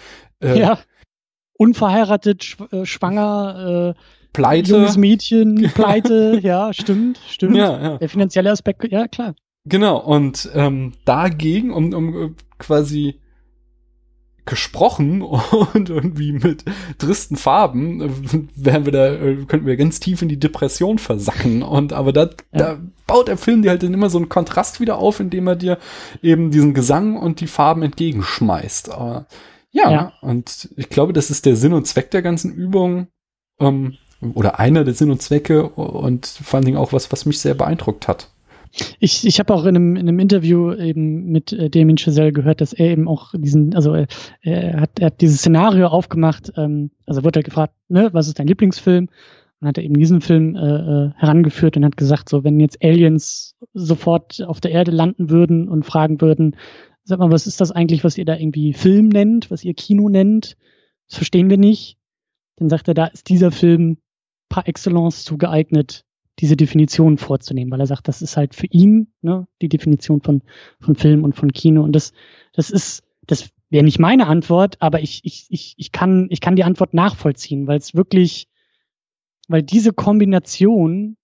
S2: unverheiratet, schwanger,
S1: Pleite.
S2: Junges Mädchen, Pleite, ja, stimmt.
S1: Ja.
S2: Der finanzielle Aspekt, ja, klar.
S1: Genau, und dagegen, um quasi gesprochen und irgendwie mit tristen Farben, könnten wir ganz tief in die Depression versacken. Aber da baut der Film dir halt dann immer so einen Kontrast wieder auf, indem er dir eben diesen Gesang und die Farben entgegenschmeißt. Aber und ich glaube, das ist der Sinn und Zweck der ganzen Übung, oder einer der Sinn und Zwecke und vor allen Dingen auch was mich sehr beeindruckt hat.
S2: Ich habe auch in einem Interview eben mit Damien Chazelle gehört, dass er eben auch er hat dieses Szenario aufgemacht, also wurde er gefragt, ne, was ist dein Lieblingsfilm? Und hat er eben diesen Film herangeführt und hat gesagt, so, wenn jetzt Aliens sofort auf der Erde landen würden und fragen würden, sag mal, was ist das eigentlich, was ihr da irgendwie Film nennt, was ihr Kino nennt? Das verstehen wir nicht. Dann sagt er, da ist dieser Film par excellence zu geeignet, diese Definition vorzunehmen, weil er sagt, das ist halt für ihn, ne, die Definition von Film und von Kino. Und das wäre nicht meine Antwort, aber ich kann die Antwort nachvollziehen, weil diese Kombination,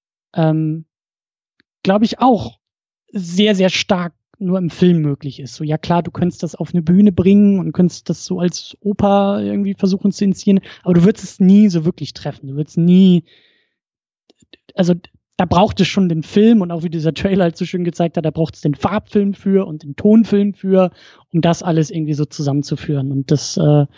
S2: glaube ich, auch sehr, sehr stark nur im Film möglich ist. So, ja klar, du könntest das auf eine Bühne bringen und könntest das so als Oper irgendwie versuchen zu inszenieren, aber du würdest es nie so wirklich treffen. Du würdest nie, also da braucht es schon den Film und auch wie dieser Trailer halt so schön gezeigt hat, da braucht es den Farbfilm für und den Tonfilm für, um das alles irgendwie so zusammenzuführen. Und das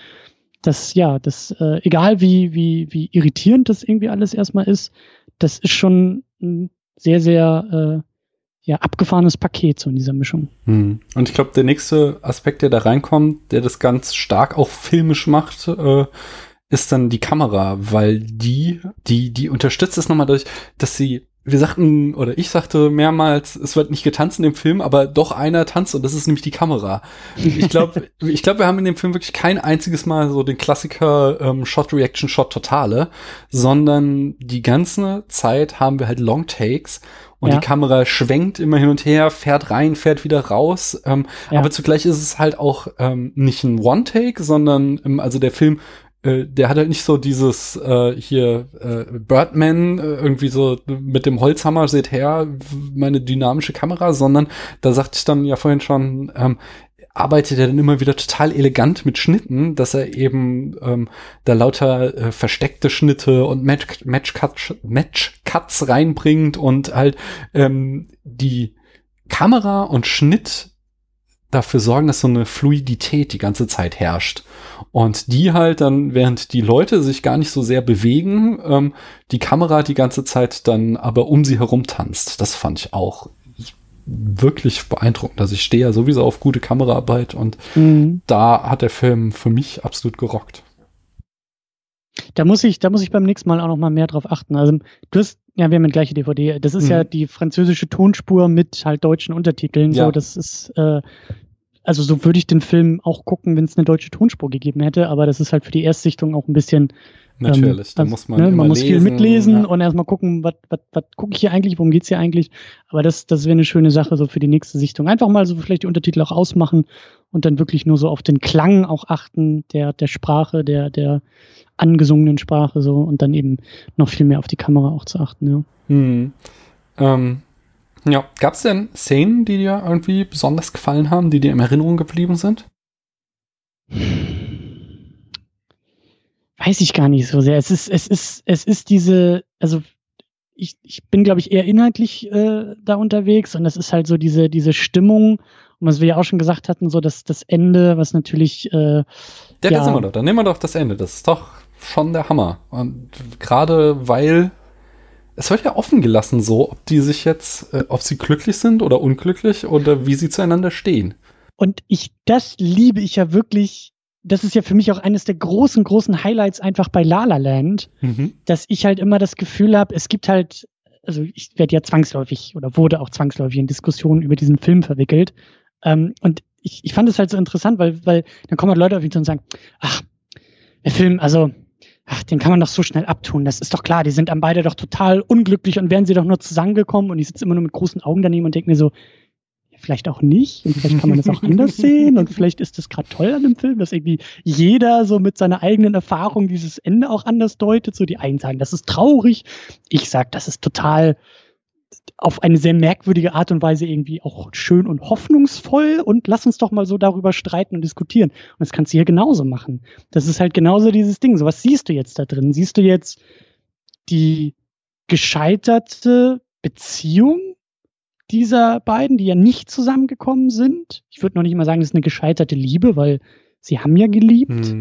S2: egal wie irritierend das irgendwie alles erstmal ist, das ist schon ein sehr, sehr abgefahrenes Paket so in dieser Mischung.
S1: Und ich glaube, der nächste Aspekt, der da reinkommt, der das ganz stark auch filmisch macht, ist dann die Kamera, weil die unterstützt es nochmal durch, dass ich sagte mehrmals, es wird nicht getanzt in dem Film, aber doch einer tanzt und das ist nämlich die Kamera. Ich glaube, wir haben in dem Film wirklich kein einziges Mal so den Klassiker Shot Reaction Shot Totale, sondern die ganze Zeit haben wir halt Long Takes und die Kamera schwenkt immer hin und her, fährt rein, fährt wieder raus. Aber zugleich ist es halt auch nicht ein One-Take, sondern also der Film, der hat halt nicht so dieses Birdman irgendwie so mit dem Holzhammer, seht her, meine dynamische Kamera, sondern da sagte ich dann ja vorhin schon, arbeitet er dann immer wieder total elegant mit Schnitten, dass er eben da lauter versteckte Schnitte und Match-Cuts reinbringt und halt die Kamera und Schnitt dafür sorgen, dass so eine Fluidität die ganze Zeit herrscht. Und die halt dann, während die Leute sich gar nicht so sehr bewegen, die Kamera die ganze Zeit dann aber um sie herum tanzt. Das fand ich auch wirklich beeindruckend. Also ich stehe ja sowieso auf gute Kameraarbeit und da hat der Film für mich absolut gerockt.
S2: Da muss ich beim nächsten Mal auch noch mal mehr drauf achten. Also wir haben eine gleiche DVD. Das ist ja die französische Tonspur mit halt deutschen Untertiteln.
S1: Ja.
S2: So, das ist, also so würde ich den Film auch gucken, wenn es eine deutsche Tonspur gegeben hätte. Aber das ist halt für die Erstsichtung auch ein bisschen.
S1: Natürlich, da muss man immer
S2: man muss
S1: lesen,
S2: viel mitlesen und erstmal gucken, was gucke ich hier eigentlich, worum geht's hier eigentlich. Aber das wäre eine schöne Sache so für die nächste Sichtung. Einfach mal so vielleicht die Untertitel auch ausmachen und dann wirklich nur so auf den Klang auch achten, der Sprache, der angesungenen Sprache so und dann eben noch viel mehr auf die Kamera auch zu achten, ja.
S1: Ja, gab es denn Szenen, die dir irgendwie besonders gefallen haben, die dir in Erinnerung geblieben sind?
S2: Weiß ich gar nicht so sehr. Es ist diese, also ich bin, glaube ich, eher inhaltlich da unterwegs und das ist halt so diese Stimmung, und was wir ja auch schon gesagt hatten, so das Ende, was natürlich
S1: Da sind wir doch. Dann nehmen wir doch das Ende. Das ist doch schon der Hammer. Und gerade weil es wird ja offen gelassen so, ob die sich jetzt, ob sie glücklich sind oder unglücklich oder wie sie zueinander stehen.
S2: Und das liebe ich ja wirklich. Das ist ja für mich auch eines der großen Highlights einfach bei La La Land, dass ich halt immer das Gefühl habe, es gibt halt, also ich werde ja zwangsläufig oder wurde auch zwangsläufig in Diskussionen über diesen Film verwickelt. Und ich fand es halt so interessant, weil dann kommen halt Leute auf mich zu und sagen, ach, der Film, also, den kann man doch so schnell abtun. Das ist doch klar, die sind am beide doch total unglücklich und wären sie doch nur zusammengekommen und ich sitze immer nur mit großen Augen daneben und denke mir so, vielleicht auch nicht und vielleicht kann man das auch anders sehen und vielleicht ist das gerade toll an dem Film, dass irgendwie jeder so mit seiner eigenen Erfahrung dieses Ende auch anders deutet. So die einen sagen, das ist traurig, ich sag, das ist total auf eine sehr merkwürdige Art und Weise irgendwie auch schön und hoffnungsvoll und lass uns doch mal so darüber streiten und diskutieren. Und das kannst du hier genauso machen. Das ist halt genauso dieses Ding. So, was siehst du jetzt da drin? Siehst du jetzt die gescheiterte Beziehung dieser beiden, die ja nicht zusammengekommen sind? Ich würde noch nicht mal sagen, das ist eine gescheiterte Liebe, weil sie haben ja geliebt.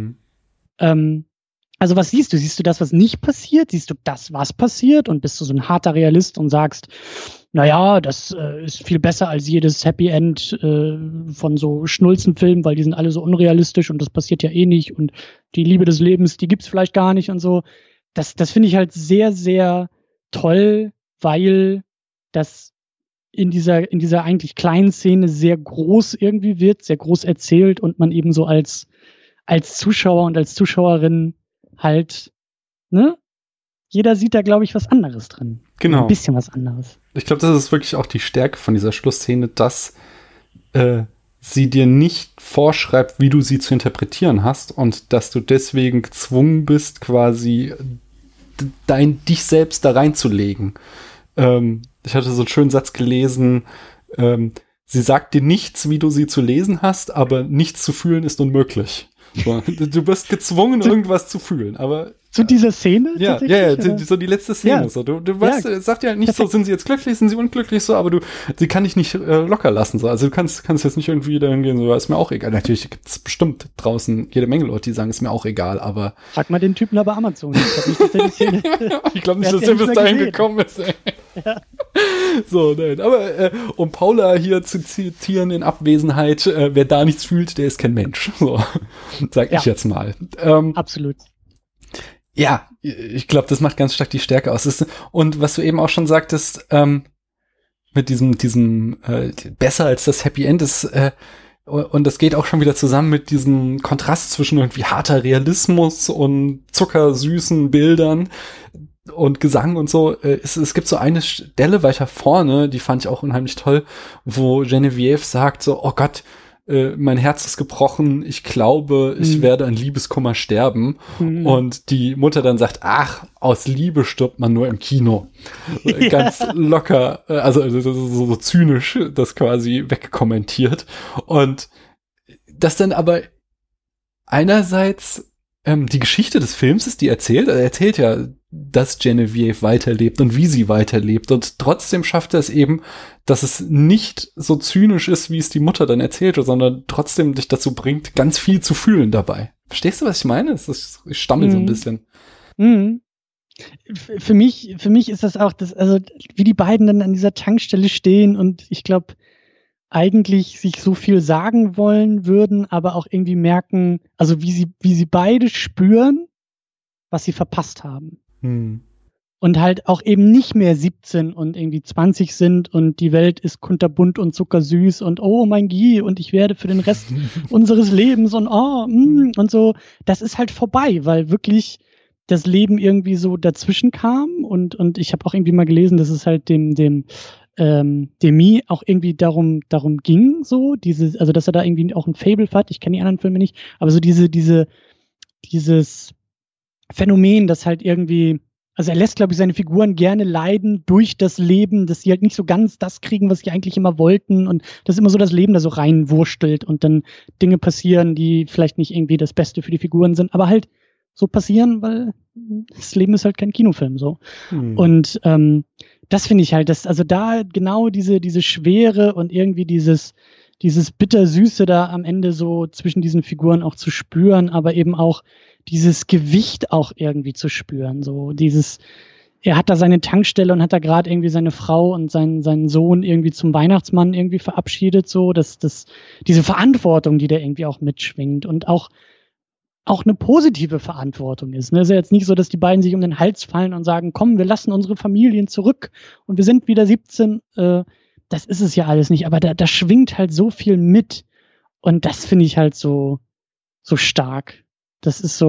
S2: Also was siehst du? Siehst du das, was nicht passiert? Siehst du das, was passiert? Und bist du so ein harter Realist und sagst, naja, das ist viel besser als jedes Happy End von so Schnulzenfilmen, weil die sind alle so unrealistisch und das passiert ja eh nicht und die Liebe des Lebens, die gibt's vielleicht gar nicht und so. Das finde ich halt sehr, sehr toll, weil das in dieser eigentlich kleinen Szene sehr groß irgendwie wird, sehr groß erzählt und man eben so als Zuschauer und als Zuschauerin halt, ne? Jeder sieht da, glaube ich, was anderes drin.
S1: Genau.
S2: Ein bisschen was anderes.
S1: Ich glaube, das ist wirklich auch die Stärke von dieser Schlussszene, dass sie dir nicht vorschreibt, wie du sie zu interpretieren hast und dass du deswegen gezwungen bist, quasi dich selbst da reinzulegen. Ich hatte so einen schönen Satz gelesen, sie sagt dir nichts, wie du sie zu lesen hast, aber nichts zu fühlen ist unmöglich. So, du bist gezwungen, irgendwas zu fühlen, aber
S2: zu dieser Szene?
S1: Ja, so die letzte Szene. Ja. So. Du weißt, sagt ja nicht so, sind sie jetzt glücklich, sind sie unglücklich, so, aber sie kann dich nicht locker lassen. So. Also du kannst jetzt nicht irgendwie dahin gehen, so, ist mir auch egal. Natürlich gibt es bestimmt draußen jede Menge Leute, die sagen, ist mir auch egal, aber.
S2: Frag mal den Typen da bei Amazon.
S1: Ich glaube nicht, dass der bis dahin gekommen ist, ey. Ja. So, nein. Aber um Paula hier zu zitieren in Abwesenheit, wer da nichts fühlt, der ist kein Mensch. So, sag ich jetzt mal.
S2: Absolut.
S1: Ja, ich glaube, das macht ganz stark die Stärke aus. Und was du eben auch schon sagtest, mit diesem besser als das Happy End ist, und das geht auch schon wieder zusammen mit diesem Kontrast zwischen irgendwie harter Realismus und zuckersüßen Bildern und Gesang und so. Es gibt so eine Stelle weiter vorne, die fand ich auch unheimlich toll, wo Genevieve sagt so, oh Gott, mein Herz ist gebrochen, ich glaube, ich werde an Liebeskummer sterben. Und die Mutter dann sagt, ach, aus Liebe stirbt man nur im Kino. Ja. Ganz locker, also so zynisch das quasi wegkommentiert. Und das dann aber einerseits die Geschichte des Films ist, die er erzählt ja, dass Genevieve weiterlebt und wie sie weiterlebt. Und trotzdem schafft er es eben, dass es nicht so zynisch ist, wie es die Mutter dann erzählte, sondern trotzdem dich dazu bringt, ganz viel zu fühlen dabei. Verstehst du, was ich meine? Ich stammel so ein bisschen.
S2: Für mich ist das auch das, also wie die beiden dann an dieser Tankstelle stehen und ich glaube, eigentlich sich so viel sagen wollen würden, aber auch irgendwie merken, also wie sie beide spüren, was sie verpasst haben. Und halt auch eben nicht mehr 17 und irgendwie 20 sind und die Welt ist kunterbunt und zuckersüß und oh mein Guy und ich werde für den Rest unseres Lebens und und so. Das ist halt vorbei, weil wirklich das Leben irgendwie so dazwischen kam und ich habe auch irgendwie mal gelesen, dass es halt dem Demi auch irgendwie darum ging, so also dass er da irgendwie auch ein Faible hat. Ich kenne die anderen Filme nicht, aber so dieses Phänomen, das halt irgendwie, also er lässt, glaube ich, seine Figuren gerne leiden durch das Leben, dass sie halt nicht so ganz das kriegen, was sie eigentlich immer wollten und das ist immer so das Leben da so reinwurstelt und dann Dinge passieren, die vielleicht nicht irgendwie das Beste für die Figuren sind, aber halt so passieren, weil das Leben ist halt kein Kinofilm so. Und das finde ich halt, also da genau diese Schwere und irgendwie dieses Bittersüße da am Ende so zwischen diesen Figuren auch zu spüren, aber eben auch dieses Gewicht auch irgendwie zu spüren. So er hat da seine Tankstelle und hat da gerade irgendwie seine Frau und seinen Sohn irgendwie zum Weihnachtsmann irgendwie verabschiedet, so, diese Verantwortung, die da irgendwie auch mitschwingt und auch eine positive Verantwortung ist. Es ist ja jetzt nicht so, dass die beiden sich um den Hals fallen und sagen, komm, wir lassen unsere Familien zurück und wir sind wieder 17. Das ist es ja alles nicht, aber da schwingt halt so viel mit und das finde ich halt so stark. Das ist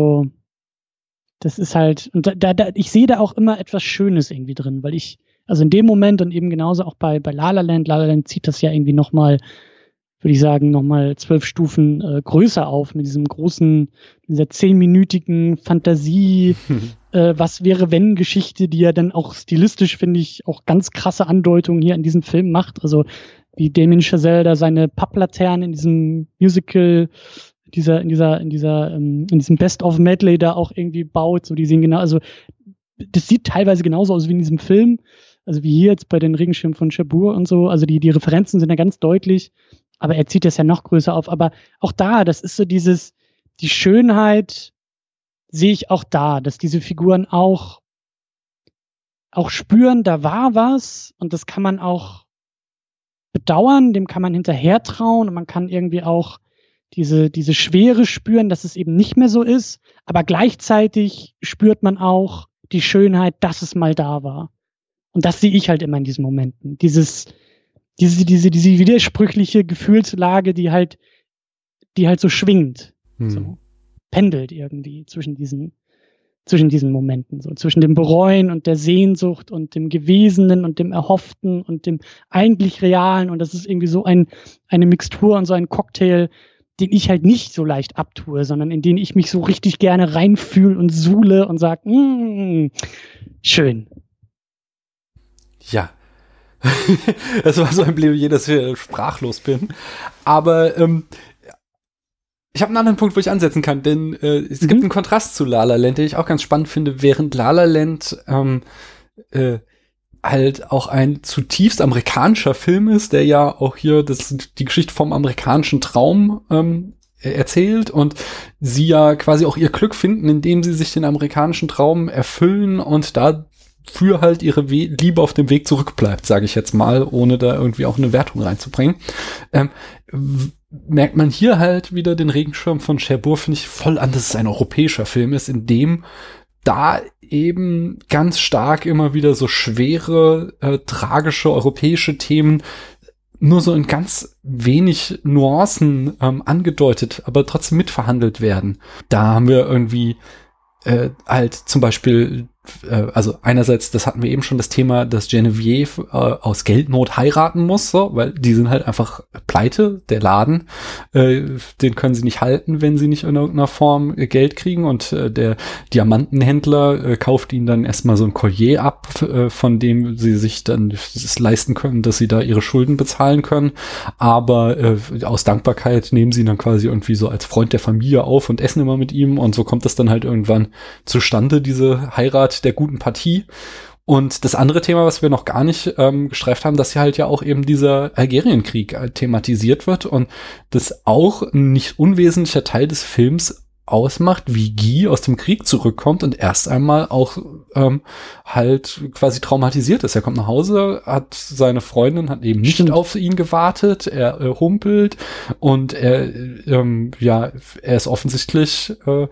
S2: halt, und ich sehe da auch immer etwas Schönes irgendwie drin, weil also in dem Moment und eben genauso auch bei La La Land zieht das ja irgendwie nochmal, würde ich sagen, nochmal 12 Stufen größer auf mit dieser 10-minütigen Fantasie, was wäre wenn Geschichte, die ja dann auch stilistisch, finde ich, auch ganz krasse Andeutungen hier in diesem Film macht. Also wie Damien Chazelle da seine Papplaterne in diesem Musical, in diesem Best-of-Medley da auch irgendwie baut. So, die sehen genau, also das sieht teilweise genauso aus wie in diesem Film. Also wie hier jetzt bei den Regenschirmen von Cherbourg und so. Also die Referenzen sind ja ganz deutlich. Aber er zieht das ja noch größer auf. Aber auch da, das ist so die Schönheit sehe ich auch da, dass diese Figuren auch spüren, da war was und das kann man auch bedauern, dem kann man hinterher trauen und man kann irgendwie auch diese Schwere spüren, dass es eben nicht mehr so ist, aber gleichzeitig spürt man auch die Schönheit, dass es mal da war. Und das sehe ich halt immer in diesen Momenten. Diese widersprüchliche Gefühlslage, die halt so schwingt, so pendelt irgendwie zwischen diesen Momenten, so zwischen dem Bereuen und der Sehnsucht und dem Gewesenen und dem Erhofften und dem eigentlich Realen und das ist irgendwie so eine Mixtur und so ein Cocktail, den ich halt nicht so leicht abtue, sondern in den ich mich so richtig gerne reinfühle und suhle und sage, schön.
S1: Ja. Das war so ein Plädoyer, dass ich sprachlos bin. Aber ich habe einen anderen Punkt, wo ich ansetzen kann, denn es gibt einen Kontrast zu La La Land, den ich auch ganz spannend finde, während La La Land halt auch ein zutiefst amerikanischer Film ist, der ja auch hier die Geschichte vom amerikanischen Traum erzählt und sie ja quasi auch ihr Glück finden, indem sie sich den amerikanischen Traum erfüllen und dafür halt ihre Liebe auf dem Weg zurückbleibt, sage ich jetzt mal, ohne da irgendwie auch eine Wertung reinzubringen. Merkt man hier halt wieder den Regenschirm von Cherbourg, finde ich voll an, dass es ein europäischer Film ist, in dem da eben ganz stark immer wieder so schwere, tragische europäische Themen nur so in ganz wenig Nuancen angedeutet, aber trotzdem mitverhandelt werden. Da haben wir irgendwie halt zum Beispiel, also einerseits, das hatten wir eben schon, das Thema, dass Genevieve aus Geldnot heiraten muss, so, weil die sind halt einfach pleite, der Laden, den können sie nicht halten, wenn sie nicht in irgendeiner Form Geld kriegen und der Diamantenhändler kauft ihnen dann erstmal so ein Collier ab, von dem sie sich dann es leisten können, dass sie da ihre Schulden bezahlen können, aber aus Dankbarkeit nehmen sie ihn dann quasi irgendwie so als Freund der Familie auf und essen immer mit ihm und so kommt das dann halt irgendwann zustande, diese Heirat der guten Partie. Und das andere Thema, was wir noch gar nicht gestreift haben, dass hier halt ja auch eben dieser Algerienkrieg thematisiert wird und das auch ein nicht unwesentlicher Teil des Films ausmacht, wie Guy aus dem Krieg zurückkommt und erst einmal auch halt quasi traumatisiert ist. Er kommt nach Hause, hat seine Freundin, hat eben nicht auf ihn gewartet, er humpelt und er ist offensichtlich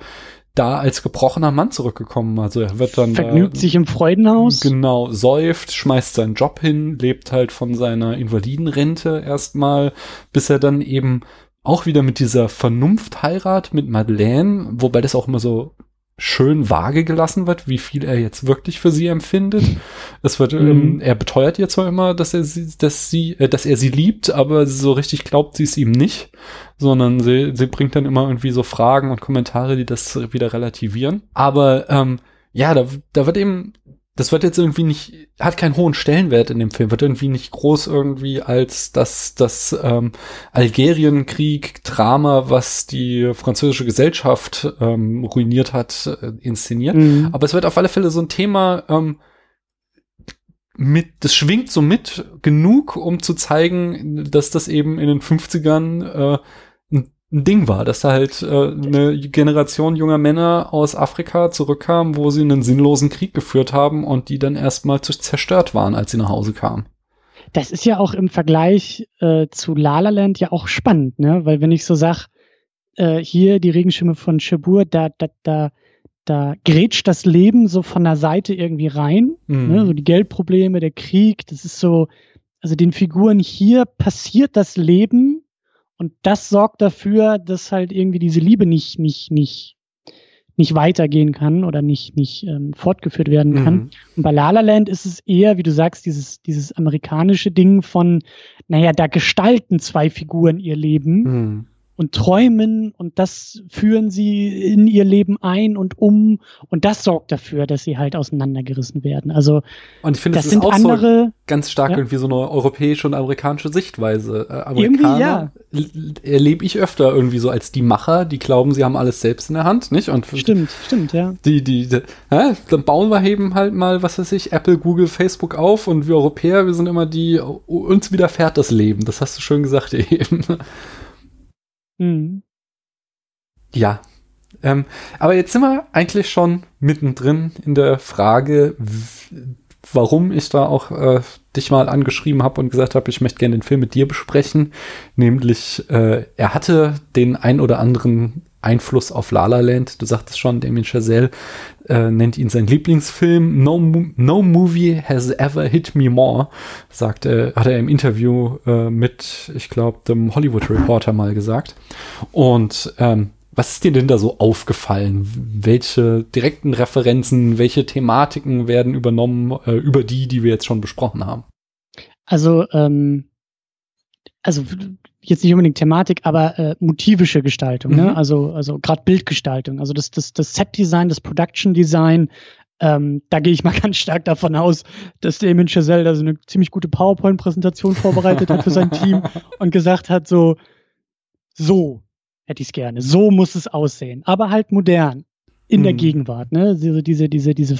S1: da als gebrochener Mann zurückgekommen. Also er wird dann
S2: vergnügt sich im Freudenhaus.
S1: Genau, säuft, schmeißt seinen Job hin, lebt halt von seiner Invalidenrente erstmal, bis er dann eben auch wieder mit dieser Vernunftheirat mit Madeleine, wobei das auch immer so schön vage gelassen wird, wie viel er jetzt wirklich für sie empfindet. Es wird, er beteuert ihr zwar immer, dass er sie liebt, aber so richtig glaubt sie es ihm nicht, sondern sie bringt dann immer irgendwie so Fragen und Kommentare, die das wieder relativieren. Aber da wird eben, das wird jetzt irgendwie nicht, hat keinen hohen Stellenwert in dem Film, wird irgendwie nicht groß irgendwie als das Algerienkrieg-Drama, was die französische Gesellschaft ruiniert hat, inszeniert. Aber es wird auf alle Fälle so ein Thema das schwingt so mit genug, um zu zeigen, dass das eben in den 50ern ein Ding war, dass da halt eine Generation junger Männer aus Afrika zurückkam, wo sie einen sinnlosen Krieg geführt haben und die dann erstmal zerstört waren, als sie nach Hause kamen.
S2: Das ist ja auch im Vergleich zu La La Land ja auch spannend, ne? Weil wenn ich so sag, hier die Regenschirme von Cherbourg, da grätscht das Leben so von der Seite irgendwie rein, ne? So die Geldprobleme, der Krieg, das ist so, also den Figuren hier passiert das Leben. Und das sorgt dafür, dass halt irgendwie diese Liebe nicht weitergehen kann oder nicht fortgeführt werden kann. Und bei La La Land ist es eher, wie du sagst, dieses amerikanische Ding von, naja, da gestalten zwei Figuren ihr Leben und träumen und das führen sie in ihr Leben ein und um und das sorgt dafür, dass sie halt auseinandergerissen werden. Also
S1: und ich finde, das ist auch so ganz stark irgendwie so eine europäische und amerikanische Sichtweise. Amerikaner erlebe ich öfter irgendwie so als die Macher, die glauben, sie haben alles selbst in der Hand, nicht? Und
S2: stimmt, ja.
S1: Dann bauen wir eben halt mal, was weiß ich, Apple, Google, Facebook auf und wir Europäer, wir sind immer uns widerfährt das Leben. Das hast du schön gesagt eben. Ja, aber jetzt sind wir eigentlich schon mittendrin in der Frage, warum ich da auch dich mal angeschrieben habe und gesagt habe, ich möchte gerne den Film mit dir besprechen. Nämlich, er hatte den ein oder anderen Einfluss auf La La Land. Du sagtest schon, Damien Chazelle nennt ihn seinen Lieblingsfilm. No movie has ever hit me more, hat er im Interview mit, ich glaube, dem Hollywood Reporter mal gesagt. Und was ist dir denn da so aufgefallen? Welche direkten Referenzen, welche Thematiken werden übernommen über die wir jetzt schon besprochen haben?
S2: Also jetzt nicht unbedingt Thematik, aber motivische Gestaltung, ne? Also gerade Bildgestaltung, also das Set-Design, das Production-Design, da gehe ich mal ganz stark davon aus, dass Damien Chazelle da so eine ziemlich gute PowerPoint-Präsentation vorbereitet hat für sein Team und gesagt hat, so hätte ich es gerne, so muss es aussehen, aber halt modern, in der Gegenwart, ne? Diese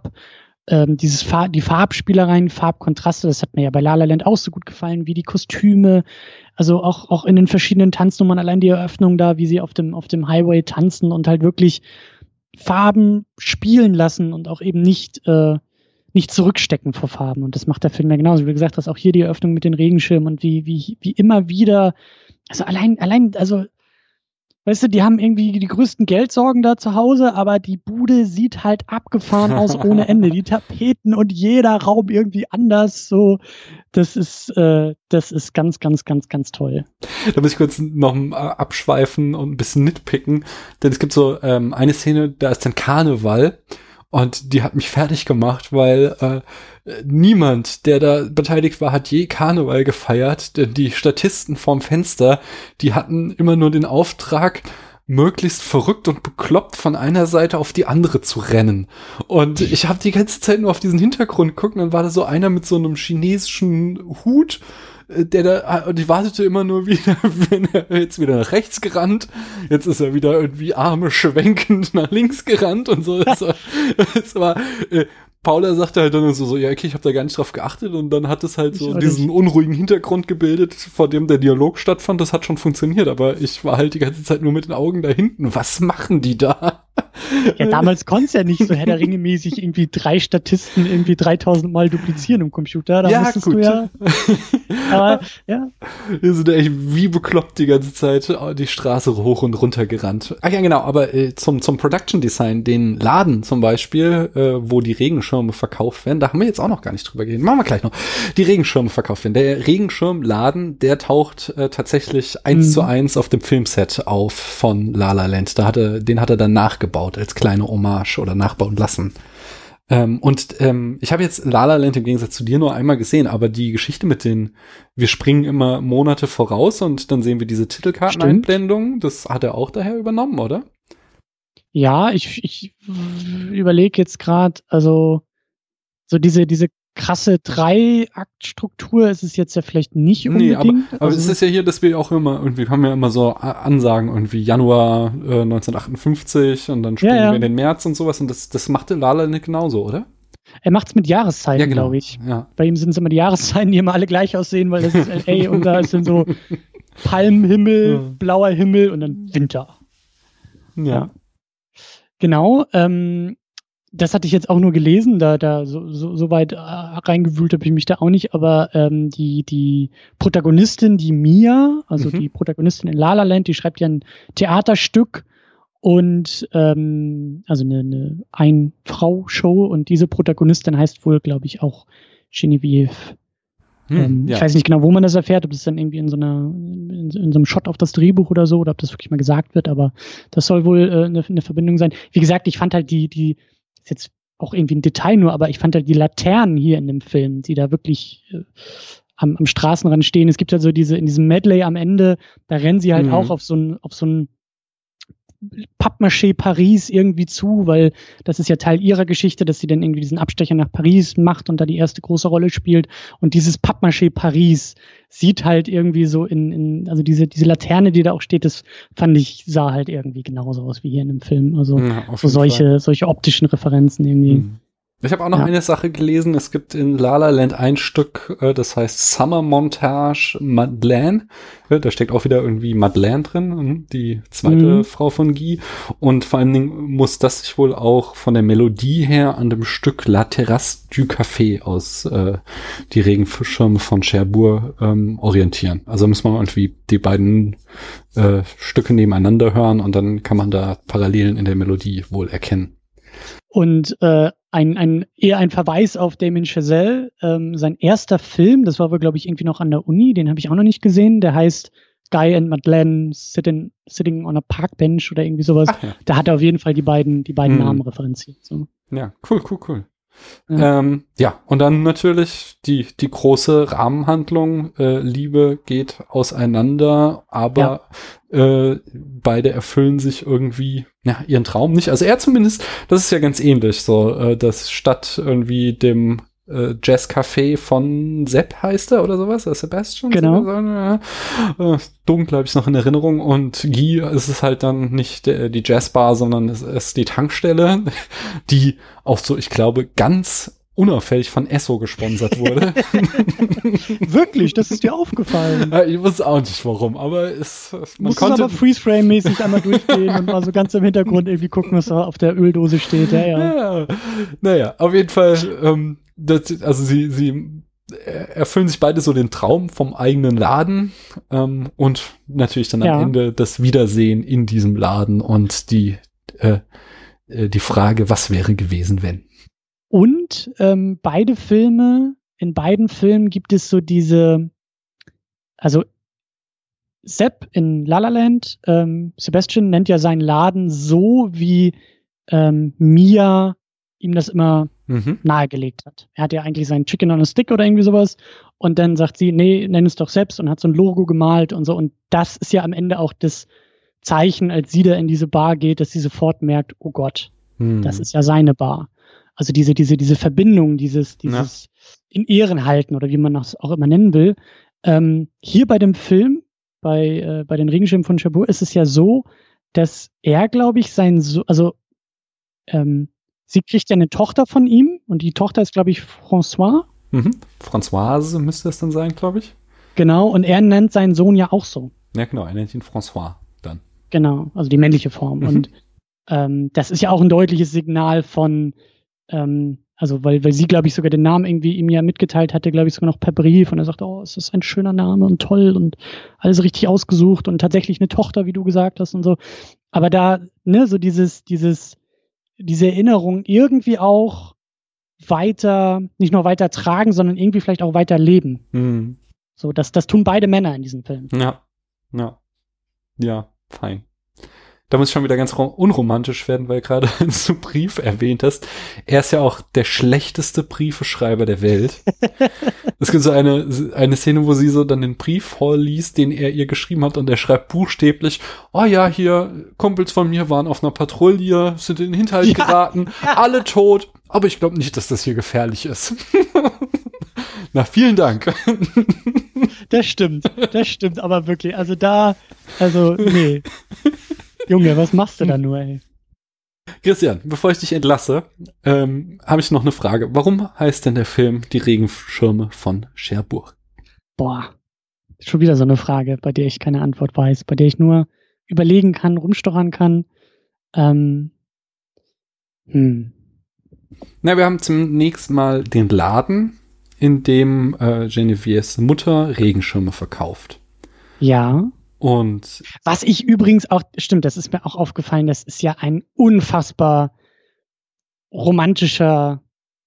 S2: die Farbspielereien, Farbkontraste, das hat mir ja bei La La Land auch so gut gefallen, wie die Kostüme, also auch in den verschiedenen Tanznummern, allein die Eröffnung da, wie sie auf dem Highway tanzen und halt wirklich Farben spielen lassen und auch eben nicht zurückstecken vor Farben. Und das macht der Film ja genauso. Wie du gesagt hast, auch hier die Eröffnung mit den Regenschirmen und wie immer wieder, also allein, also weißt du, die haben irgendwie die größten Geldsorgen da zu Hause, aber die Bude sieht halt abgefahren aus ohne Ende. Die Tapeten und jeder Raum irgendwie anders. So, das ist ganz, ganz, ganz, ganz toll.
S1: Da muss ich kurz noch abschweifen und ein bisschen nitpicken, denn es gibt so eine Szene, da ist dann Karneval. Und die hat mich fertig gemacht, weil niemand, der da beteiligt war, hat je Karneval gefeiert. Denn die Statisten vorm Fenster, die hatten immer nur den Auftrag, möglichst verrückt und bekloppt von einer Seite auf die andere zu rennen. Und ich habe die ganze Zeit nur auf diesen Hintergrund geguckt und dann war da so einer mit so einem chinesischen Hut, und ich wartete immer nur wieder, wenn er jetzt wieder nach rechts gerannt, jetzt ist er wieder irgendwie Arme schwenkend nach links gerannt und so. Es war Paula sagte halt dann so, ja, okay, ich habe da gar nicht drauf geachtet und dann hat es halt so diesen unruhigen Hintergrund gebildet, vor dem der Dialog stattfand. Das hat schon funktioniert, aber ich war halt die ganze Zeit nur mit den Augen da hinten. Was machen die da?
S2: Ja, damals konnte es ja nicht so Herr der Ringe mäßig irgendwie 3 Statisten irgendwie 3000 Mal duplizieren im Computer. Da musstest du ja. Aber, ja.
S1: Wir sind echt wie bekloppt die ganze Zeit die Straße hoch und runter gerannt. Ach ja, genau, aber zum Production Design, den Laden zum Beispiel, wo die Regenschirme verkauft werden, da haben wir jetzt auch noch gar nicht drüber geredet. Machen wir gleich noch. Die Regenschirme verkauft werden. Der Regenschirmladen, der taucht tatsächlich 1:1 auf dem Filmset auf von La La Land. Den hat er dann nachgebaut als kleine Hommage oder nachbauen lassen. Ich habe jetzt La La Land im Gegensatz zu dir nur einmal gesehen, aber die Geschichte mit wir springen immer Monate voraus und dann sehen wir diese Titelkarteneinblendungen, das hat er auch daher übernommen, oder?
S2: Ja, ich überlege jetzt gerade, also so diese krasse 3-Akt-Struktur ist es jetzt ja vielleicht nicht unbedingt.
S1: Nee, aber es ist ja hier, dass wir auch immer irgendwie, haben ja immer so Ansagen, irgendwie Januar 1958 und dann springen wir in den März und sowas und das machte La La Land genauso, oder?
S2: Er macht's mit Jahreszeiten, ja, genau, glaube ich. Ja. Bei ihm sind es immer die Jahreszeiten, die immer alle gleich aussehen, weil das ist LA und da ist dann so Palmenhimmel, blauer Himmel und dann Winter. Ja. Genau, das hatte ich jetzt auch nur gelesen, so weit reingewühlt habe ich mich da auch nicht, aber die Protagonistin, die Mia, also die Protagonistin in La La Land, die schreibt ja ein Theaterstück und also eine Ein-Frau-Show und diese Protagonistin heißt wohl, glaube ich, auch Genevieve. Ich weiß nicht genau, wo man das erfährt, ob das dann irgendwie in so einem Shot auf das Drehbuch oder so, oder ob das wirklich mal gesagt wird, aber das soll wohl eine Verbindung sein. Wie gesagt, ich fand halt die ist jetzt auch irgendwie ein Detail nur, aber ich fand halt die Laternen hier in dem Film, die da wirklich am Straßenrand stehen. Es gibt ja so in diesem Medley am Ende, da rennen sie halt auch auf so ein Pappmaché Paris irgendwie zu, weil das ist ja Teil ihrer Geschichte, dass sie dann irgendwie diesen Abstecher nach Paris macht und da die erste große Rolle spielt. Und dieses Pappmaché Paris sieht halt irgendwie so also diese Laterne, die da auch steht, das fand ich, sah halt irgendwie genauso aus wie hier in dem Film. Also so solche optischen Referenzen irgendwie.
S1: Ich habe auch noch eine Sache gelesen. Es gibt in La La Land ein Stück, das heißt Summer Montage Madeleine. Da steckt auch wieder irgendwie Madeleine drin, die zweite Frau von Guy. Und vor allen Dingen muss das sich wohl auch von der Melodie her an dem Stück La Terrasse du Café aus die Regenschirme von Cherbourg orientieren. Also muss man irgendwie die beiden Stücke nebeneinander hören und dann kann man da Parallelen in der Melodie wohl erkennen.
S2: Und eher ein Verweis auf Damien Chazelle, sein erster Film, das war wohl, glaube ich, irgendwie noch an der Uni, den habe ich auch noch nicht gesehen, der heißt Guy and Madeleine Sitting on a Park Bench oder irgendwie sowas. Ja. Da hat er auf jeden Fall die beiden Namen referenziert. So.
S1: Ja, cool. Ja, und dann natürlich die große Rahmenhandlung, Liebe geht auseinander, aber beide erfüllen sich irgendwie ihren Traum nicht. Also er zumindest, das ist ja ganz ähnlich, so dass statt irgendwie dem Jazzcafé von Sepp heißt er oder sowas, Sebastian.
S2: Genau.
S1: Dunkel habe ich noch in Erinnerung und Guy ist es halt dann nicht die Jazzbar, sondern es ist die Tankstelle, die auch so, ich glaube, ganz unauffällig von Esso gesponsert wurde.
S2: Wirklich? Das ist dir aufgefallen?
S1: Ich weiß auch nicht warum, aber
S2: man konnte aber Freeze-Frame-mäßig einmal durchgehen und mal so ganz im Hintergrund irgendwie gucken, was da auf der Öldose steht.
S1: Naja, auf jeden Fall, also sie erfüllen sich beide so den Traum vom eigenen Laden und natürlich dann am Ende das Wiedersehen in diesem Laden und die Frage, was wäre gewesen, wenn?
S2: Und in beiden Filmen gibt es so also Sepp in La La Land, Sebastian nennt ja seinen Laden so, wie Mia ihm das immer nahegelegt hat. Er hat ja eigentlich seinen Chicken on a Stick oder irgendwie sowas und dann sagt sie, nee, nenn es doch selbst und hat so ein Logo gemalt und so und das ist ja am Ende auch das Zeichen, als sie da in diese Bar geht, dass sie sofort merkt, oh Gott, das ist ja seine Bar. Also diese Verbindung, dieses in Ehren halten oder wie man das auch immer nennen will. Hier bei dem Film, bei den Regenschirmen von Cherbourg ist es ja so, dass er, glaube ich, sie kriegt ja eine Tochter von ihm und die Tochter ist, glaube ich, François.
S1: Françoise müsste es dann sein, glaube ich.
S2: Genau, und er nennt seinen Sohn ja auch so.
S1: Ja, genau, er nennt ihn François dann.
S2: Genau, also die männliche Form. Und Das ist ja auch ein deutliches Signal von, also weil sie, glaube ich, sogar den Namen irgendwie ihm ja mitgeteilt hatte, glaube ich, sogar noch per Brief. Und er sagt, oh, es ist ein schöner Name und toll und alles richtig ausgesucht und tatsächlich eine Tochter, wie du gesagt hast und so. Aber da, ne, so diese Erinnerung irgendwie auch nicht nur weiter tragen, sondern irgendwie vielleicht auch weiter leben.
S1: Mhm.
S2: So, das tun beide Männer in diesem Film.
S1: Ja, fein. Da muss ich schon wieder ganz unromantisch werden, weil gerade so Brief erwähnt hast. Er ist ja auch der schlechteste Briefeschreiber der Welt. Es gibt so eine Szene, wo sie so dann den Brief vorliest, den er ihr geschrieben hat, und er schreibt buchstäblich, oh ja, hier, Kumpels von mir waren auf einer Patrouille, sind in den Hinterhalt geraten, alle tot, aber ich glaube nicht, dass das hier gefährlich ist. Na, vielen Dank.
S2: Das stimmt, aber wirklich, nee. Junge, was machst du da nur, ey?
S1: Christian, bevor ich dich entlasse, habe ich noch eine Frage. Warum heißt denn der Film Die Regenschirme von Cherbourg?
S2: Boah, schon wieder so eine Frage, bei der ich keine Antwort weiß, bei der ich nur überlegen kann, rumstochern kann.
S1: Na, wir haben zunächst mal den Laden, in dem Genevieves Mutter Regenschirme verkauft.
S2: Ja.
S1: Und
S2: was ich übrigens auch, stimmt, das ist mir auch aufgefallen, das ist ja ein unfassbar romantische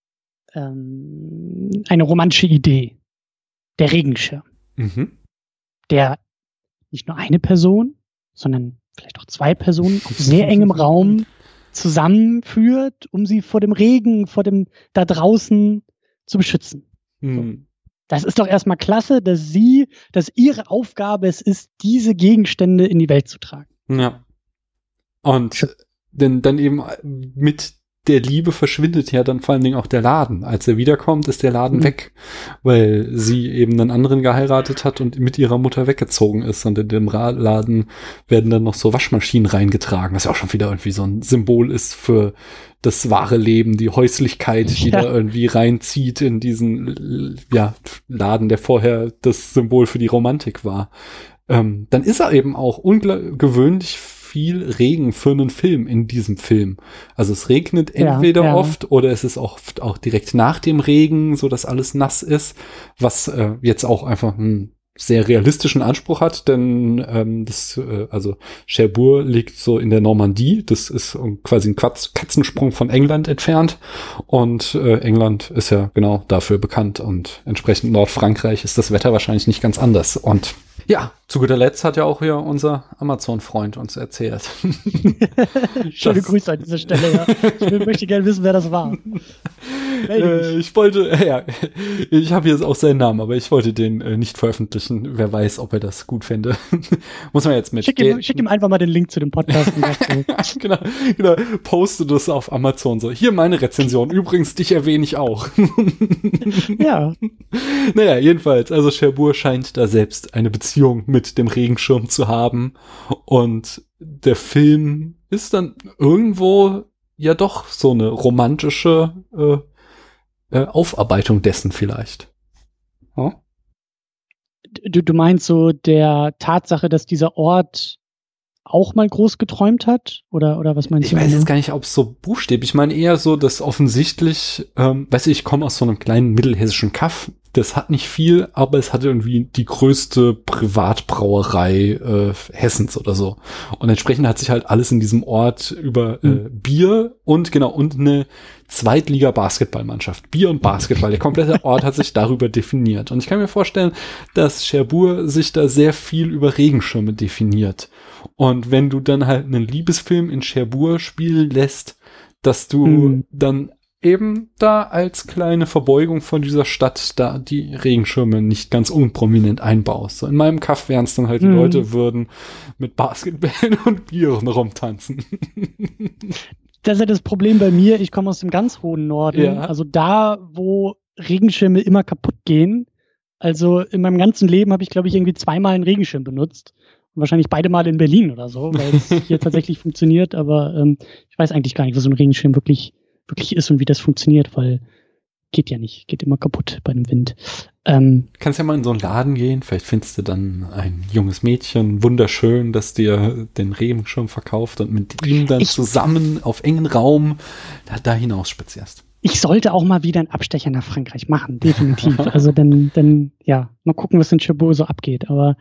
S2: Idee. Der Regenschirm.
S1: Mhm.
S2: Der nicht nur eine Person, sondern vielleicht auch zwei Personen auf sehr engem Raum zusammenführt, um sie vor dem Regen, vor dem da draußen zu beschützen. So. Das ist doch erstmal klasse, dass ihre Aufgabe es ist, diese Gegenstände in die Welt zu tragen.
S1: Ja. Und dann eben mit der Liebe verschwindet ja dann vor allen Dingen auch der Laden. Als er wiederkommt, ist der Laden weg, weil sie eben einen anderen geheiratet hat und mit ihrer Mutter weggezogen ist. Und in dem Laden werden dann noch so Waschmaschinen reingetragen, was ja auch schon wieder irgendwie so ein Symbol ist für das wahre Leben, die Häuslichkeit, die da irgendwie reinzieht in diesen Laden, der vorher das Symbol für die Romantik war. Dann ist er eben auch ungewöhnlich viel Regen für einen Film in diesem Film. Also es regnet entweder oft oder es ist oft auch direkt nach dem Regen, so dass alles nass ist, was jetzt auch einfach einen sehr realistischen Anspruch hat, denn also Cherbourg liegt so in der Normandie, das ist quasi ein Katzensprung von England entfernt, und England ist ja genau dafür bekannt, und entsprechend Nordfrankreich ist das Wetter wahrscheinlich nicht ganz anders. Und ja, zu guter Letzt hat ja auch hier unser Amazon-Freund uns erzählt.
S2: Schöne Grüße an dieser Stelle, ja. Ich möchte gerne wissen, wer das war.
S1: Ich habe jetzt auch seinen Namen, aber ich wollte den nicht veröffentlichen. Wer weiß, ob er das gut fände. Muss man jetzt mit.
S2: Schick ihm einfach mal den Link zu dem Podcast.
S1: Genau. Poste das auf Amazon so. Hier meine Rezension. Übrigens, dich erwähne ich auch.
S2: Ja.
S1: Naja, jedenfalls. Also Cherbourg scheint da selbst eine Beziehung mit dem Regenschirm zu haben. Und der Film ist dann irgendwo ja doch so eine romantische Aufarbeitung dessen vielleicht. Hm?
S2: Du meinst so der Tatsache, dass dieser Ort auch mal groß geträumt hat? Oder was meinst du?
S1: Ich weiß jetzt gar nicht, ob es so buchstäblich, ich meine eher so, dass offensichtlich, ich komme aus so einem kleinen mittelhessischen Kaff, das hat nicht viel, aber es hat irgendwie die größte Privatbrauerei Hessens oder so. Und entsprechend hat sich halt alles in diesem Ort über Bier und eine Zweitliga-Basketballmannschaft. Bier und Basketball. Der komplette Ort hat sich darüber definiert. Und ich kann mir vorstellen, dass Cherbourg sich da sehr viel über Regenschirme definiert. Und wenn du dann halt einen Liebesfilm in Cherbourg spielen lässt, dass du dann eben da als kleine Verbeugung von dieser Stadt da die Regenschirme nicht ganz unprominent einbaust. So in meinem Kaff wären es dann halt die Leute würden mit Basketballen und Bieren rumtanzen.
S2: Das ist ja das Problem bei mir. Ich komme aus dem ganz hohen Norden. Ja. Also da, wo Regenschirme immer kaputt gehen. Also in meinem ganzen Leben habe ich, glaube ich, irgendwie 2-mal einen Regenschirm benutzt. Und wahrscheinlich beide Mal in Berlin oder so, weil es hier tatsächlich funktioniert. Aber ich weiß eigentlich gar nicht, was so ein Regenschirm wirklich ist und wie das funktioniert, weil geht ja nicht, geht immer kaputt bei dem Wind.
S1: Kannst ja mal in so einen Laden gehen, vielleicht findest du dann ein junges Mädchen, wunderschön, das dir den Regenschirm verkauft und mit ihm dann zusammen auf engen Raum da hinaus spazierst.
S2: Ich sollte auch mal wieder einen Abstecher nach Frankreich machen, definitiv. Also dann, ja, mal gucken, was in Cherbourg so abgeht. Aber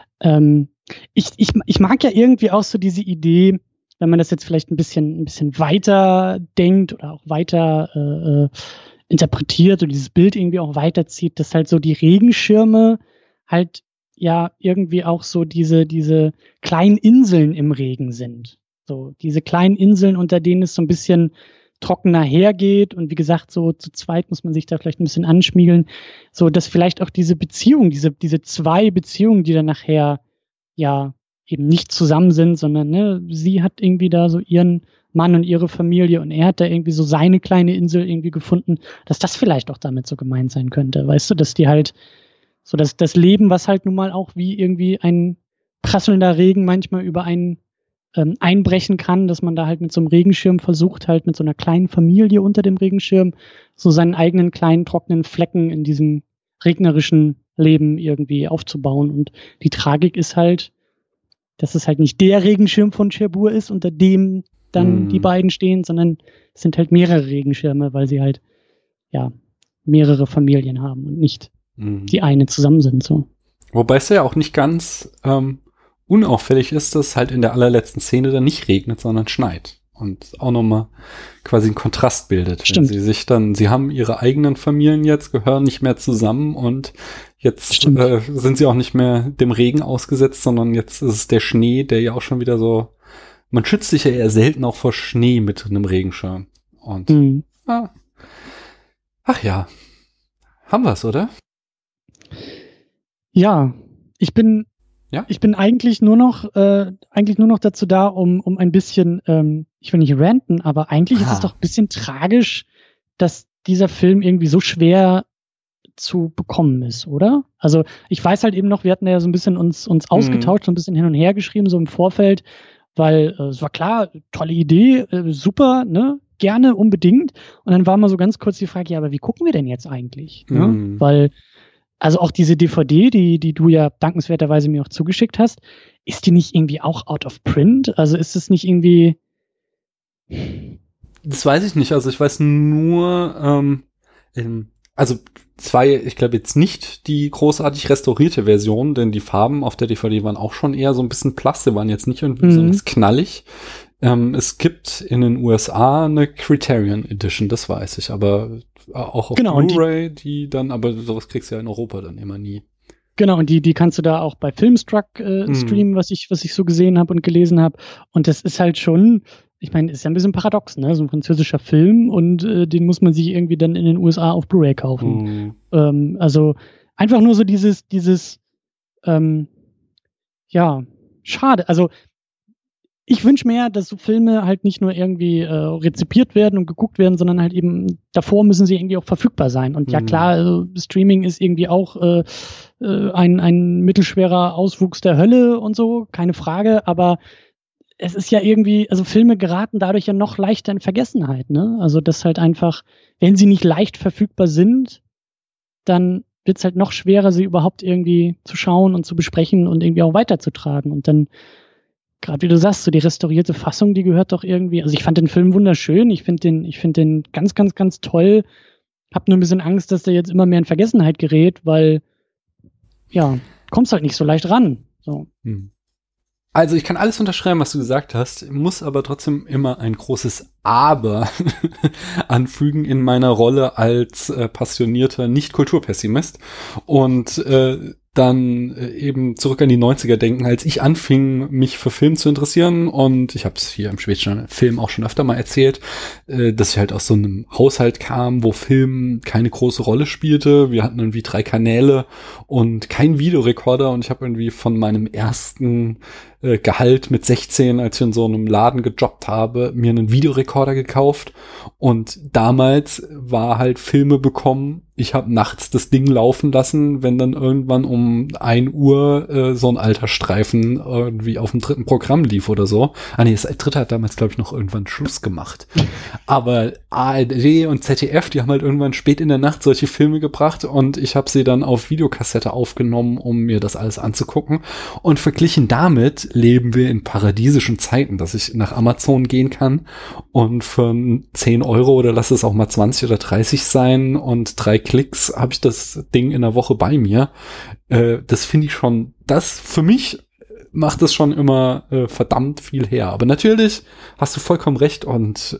S2: ich mag ja irgendwie auch so diese Idee, wenn man das jetzt vielleicht ein bisschen weiter denkt oder auch weiter interpretiert und dieses Bild irgendwie auch weiterzieht, dass halt so die Regenschirme halt ja irgendwie auch so diese kleinen Inseln im Regen sind. So diese kleinen Inseln, unter denen es so ein bisschen trockener hergeht und wie gesagt, so zu zweit muss man sich da vielleicht ein bisschen anschmiegeln, so dass vielleicht auch diese Beziehung, diese zwei Beziehungen, die dann nachher ja eben nicht zusammen sind, sondern ne, sie hat irgendwie da so ihren Mann und ihre Familie und er hat da irgendwie so seine kleine Insel irgendwie gefunden, dass das vielleicht auch damit so gemeint sein könnte, weißt du, dass die halt so das Leben, was halt nun mal auch wie irgendwie ein prasselnder Regen manchmal über einen einbrechen kann, dass man da halt mit so einem Regenschirm versucht, halt mit so einer kleinen Familie unter dem Regenschirm so seinen eigenen kleinen trockenen Flecken in diesem regnerischen Leben irgendwie aufzubauen. Und die Tragik ist halt, dass es halt nicht der Regenschirm von Cherbourg ist, unter dem dann die beiden stehen, sondern es sind halt mehrere Regenschirme, weil sie halt ja mehrere Familien haben und nicht die eine zusammen sind. So.
S1: Wobei es ja auch nicht ganz unauffällig ist, dass es halt in der allerletzten Szene dann nicht regnet, sondern schneit. Und auch nochmal quasi einen Kontrast bildet.
S2: Stimmt.
S1: Wenn sie haben ihre eigenen Familien jetzt, gehören nicht mehr zusammen und jetzt sind sie auch nicht mehr dem Regen ausgesetzt, sondern jetzt ist es der Schnee, der ja auch schon wieder so, man schützt sich ja eher selten auch vor Schnee mit einem Regenschirm. Und ach ja, haben wir's, oder?
S2: Ja, ich bin eigentlich nur noch dazu da, um ein bisschen, ich will nicht ranten, aber eigentlich ist es doch ein bisschen tragisch, dass dieser Film irgendwie so schwer zu bekommen ist, oder? Also ich weiß halt eben noch, wir hatten ja so ein bisschen uns ausgetauscht, so ein bisschen hin und her geschrieben, so im Vorfeld, weil es war klar, tolle Idee, super, ne? Gerne, unbedingt. Und dann war mal so ganz kurz die Frage, ja, aber wie gucken wir denn jetzt eigentlich? Ne? Weil also auch diese DVD, die du ja dankenswerterweise mir auch zugeschickt hast, ist die nicht irgendwie auch out of print? Also ist es nicht irgendwie...
S1: Das weiß ich nicht. Also ich weiß nur, ich glaube jetzt nicht die großartig restaurierte Version, denn die Farben auf der DVD waren auch schon eher so ein bisschen blass, die waren jetzt nicht irgendwie besonders knallig. Es gibt in den USA eine Criterion Edition, das weiß ich, aber auch auf Blu-ray, aber sowas kriegst du ja in Europa dann immer nie.
S2: Genau, und die kannst du da auch bei Filmstruck streamen, was ich so gesehen habe und gelesen habe. Und das ist halt schon, ich meine, ist ja ein bisschen paradox, ne? So ein französischer Film und den muss man sich irgendwie dann in den USA auf Blu-ray kaufen. Also einfach nur so dieses schade. Also ich wünsche mir, dass so Filme halt nicht nur irgendwie rezipiert werden und geguckt werden, sondern halt eben davor müssen sie irgendwie auch verfügbar sein. Und ja klar, also Streaming ist irgendwie auch ein mittelschwerer Auswuchs der Hölle und so, keine Frage, aber es ist ja irgendwie, also Filme geraten dadurch ja noch leichter in Vergessenheit, ne? Also das halt einfach, wenn sie nicht leicht verfügbar sind, dann wird es halt noch schwerer, sie überhaupt irgendwie zu schauen und zu besprechen und irgendwie auch weiterzutragen. Und dann gerade wie du sagst, so die restaurierte Fassung, die gehört doch irgendwie, also ich fand den Film wunderschön, ich finde den ganz, ganz, ganz toll, hab nur ein bisschen Angst, dass der jetzt immer mehr in Vergessenheit gerät, weil, ja, kommst halt nicht so leicht ran. So.
S1: Also ich kann alles unterschreiben, was du gesagt hast, muss aber trotzdem immer ein großes Aber anfügen in meiner Rolle als passionierter Nicht-Kulturpessimist und dann eben zurück an die 90er denken, als ich anfing, mich für Film zu interessieren. Und ich habe es hier im schwedischen Film auch schon öfter mal erzählt, dass ich halt aus so einem Haushalt kam, wo Film keine große Rolle spielte. Wir hatten irgendwie 3 Kanäle und keinen Videorekorder. Und ich habe irgendwie von meinem ersten Gehalt mit 16, als ich in so einem Laden gejobbt habe, mir einen Videorekorder gekauft und damals war halt Filme bekommen. Ich habe nachts das Ding laufen lassen, wenn dann irgendwann um 1 Uhr so ein alter Streifen irgendwie auf dem 3. Programm lief oder so. Ah nee, das 3. hat damals, glaube ich, noch irgendwann Schluss gemacht. Aber ARD und ZDF, die haben halt irgendwann spät in der Nacht solche Filme gebracht und ich habe sie dann auf Videokassette aufgenommen, um mir das alles anzugucken. Und verglichen damit leben wir in paradiesischen Zeiten, dass ich nach Amazon gehen kann und für 10 Euro oder lass es auch mal 20 oder 30 sein und 3 Klicks habe ich das Ding in der Woche bei mir. Das finde ich schon, das für mich macht es schon immer verdammt viel her. Aber natürlich hast du vollkommen recht und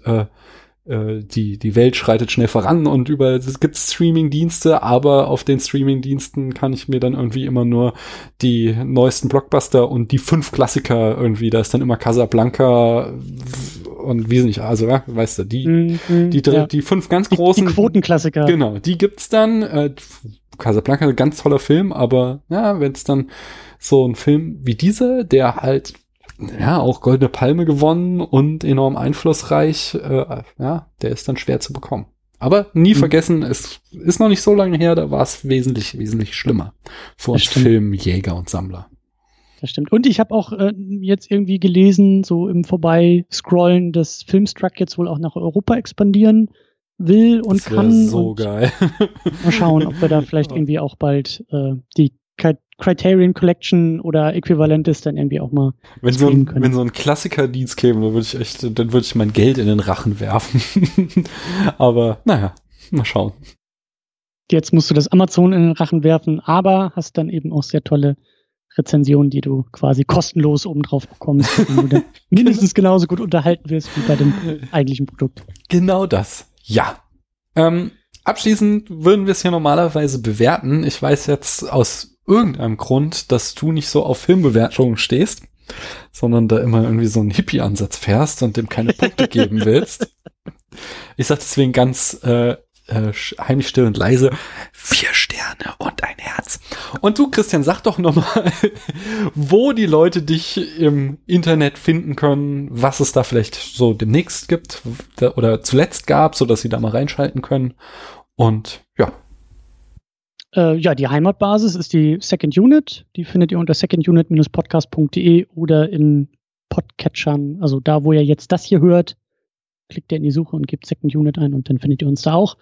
S1: die Welt schreitet schnell voran und es gibt Streaming-Dienste, aber auf den Streaming-Diensten kann ich mir dann irgendwie immer nur die neuesten Blockbuster und die 5 Klassiker irgendwie, da ist dann immer Casablanca und wie nicht, also ja, weißt du, die 5 ganz großen.
S2: Die Quotenklassiker.
S1: Genau, die gibt's dann. Casablanca, ein ganz toller Film, aber ja, wenn es dann so ein Film wie dieser, der halt ja auch Goldene Palme gewonnen und enorm einflussreich, der ist dann schwer zu bekommen. Aber nie vergessen, es ist noch nicht so lange her, da war es wesentlich, wesentlich schlimmer für uns Filmjäger und Sammler.
S2: Das stimmt. Und ich habe auch jetzt irgendwie gelesen, so im Vorbeiscrollen, dass Filmstruck jetzt wohl auch nach Europa expandieren will und
S1: das
S2: kann.
S1: So und geil.
S2: Mal schauen, ob wir da vielleicht irgendwie auch bald die Criterion Collection oder Äquivalentes dann irgendwie auch mal
S1: wenn so ein Klassikerdienst käme, dann würde ich mein Geld in den Rachen werfen. Aber naja, mal schauen.
S2: Jetzt musst du das Amazon in den Rachen werfen, aber hast dann eben auch sehr tolle Rezensionen, die du quasi kostenlos obendrauf bekommst, und du dann mindestens genauso gut unterhalten wirst wie bei dem eigentlichen Produkt.
S1: Genau das. Ja. Abschließend würden wir es hier normalerweise bewerten. Ich weiß jetzt aus irgendeinem Grund, dass du nicht so auf Filmbewertungen stehst, sondern da immer irgendwie so einen Hippie-Ansatz fährst und dem keine Punkte geben willst. Ich sag deswegen ganz heimlich still und leise 4 Sterne und ein Herz. Und du, Christian, sag doch nochmal, wo die Leute dich im Internet finden können, was es da vielleicht so demnächst gibt oder zuletzt gab, so dass sie da mal reinschalten können. Und ja.
S2: Die Heimatbasis ist die Second Unit. Die findet ihr unter secondunit-podcast.de oder in Podcatchern, also da, wo ihr jetzt das hier hört, klickt ihr in die Suche und gebt Second Unit ein und dann findet ihr uns da auch.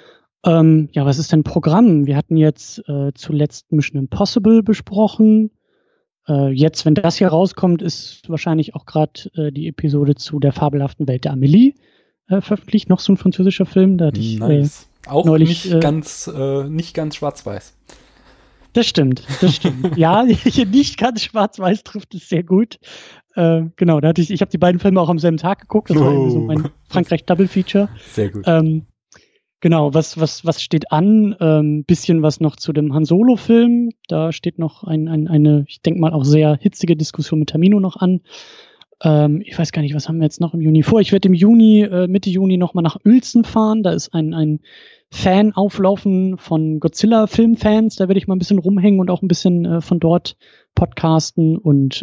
S2: Was ist denn Programm? Wir hatten jetzt zuletzt Mission Impossible besprochen. Jetzt, wenn das hier rauskommt, ist wahrscheinlich auch gerade die Episode zu der fabelhaften Welt der Amelie veröffentlicht. Noch so ein französischer Film. Da hatte ich
S1: nice. Auch
S2: neulich,
S1: nicht ganz schwarz-weiß.
S2: Das stimmt. Ja, nicht ganz schwarz-weiß trifft es sehr gut. Genau, ich habe die beiden Filme auch am selben Tag geguckt. Das war irgendwie so mein Frankreich-Double-Feature.
S1: Sehr gut.
S2: Genau, was steht an? Bisschen was noch zu dem Han Solo-Film. Da steht noch eine, ich denke mal, auch sehr hitzige Diskussion mit Tamino noch an. Ich weiß gar nicht, was haben wir jetzt noch im Juni vor? Ich werde im Juni, Mitte Juni nochmal nach Uelzen fahren. Da ist ein Fan auflaufen von Godzilla-Filmfans. Da werde ich mal ein bisschen rumhängen und auch ein bisschen von dort podcasten. Und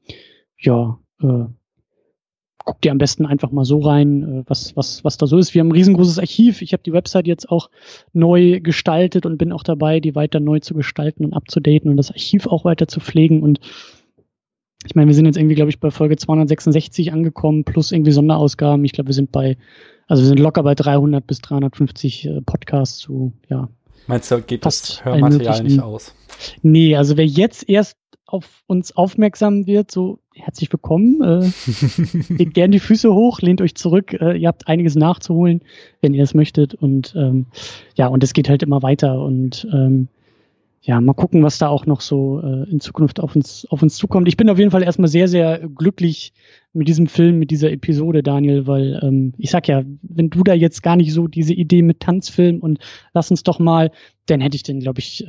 S2: guckt ihr am besten einfach mal so rein, was da so ist. Wir haben ein riesengroßes Archiv. Ich habe die Website jetzt auch neu gestaltet und bin auch dabei, die weiter neu zu gestalten und abzudaten und das Archiv auch weiter zu pflegen. Und ich meine, wir sind jetzt irgendwie, glaube ich, bei Folge 266 angekommen, plus irgendwie Sonderausgaben. Ich glaube, wir sind locker bei 300 bis 350 Podcasts zu, ja.
S1: Meinst du, geht das Hörmaterial nicht aus?
S2: Nee, also wer jetzt erst auf uns aufmerksam wird, so herzlich willkommen. Legt gerne die Füße hoch, lehnt euch zurück. Ihr habt einiges nachzuholen, wenn ihr das möchtet. Und und es geht halt immer weiter. Und mal gucken, was da auch noch so in Zukunft auf uns zukommt. Ich bin auf jeden Fall erstmal sehr, sehr glücklich mit diesem Film, mit dieser Episode, Daniel, weil ich sag ja, wenn du da jetzt gar nicht so diese Idee mit Tanzfilm und lass uns doch mal, dann hätte ich den, glaube ich,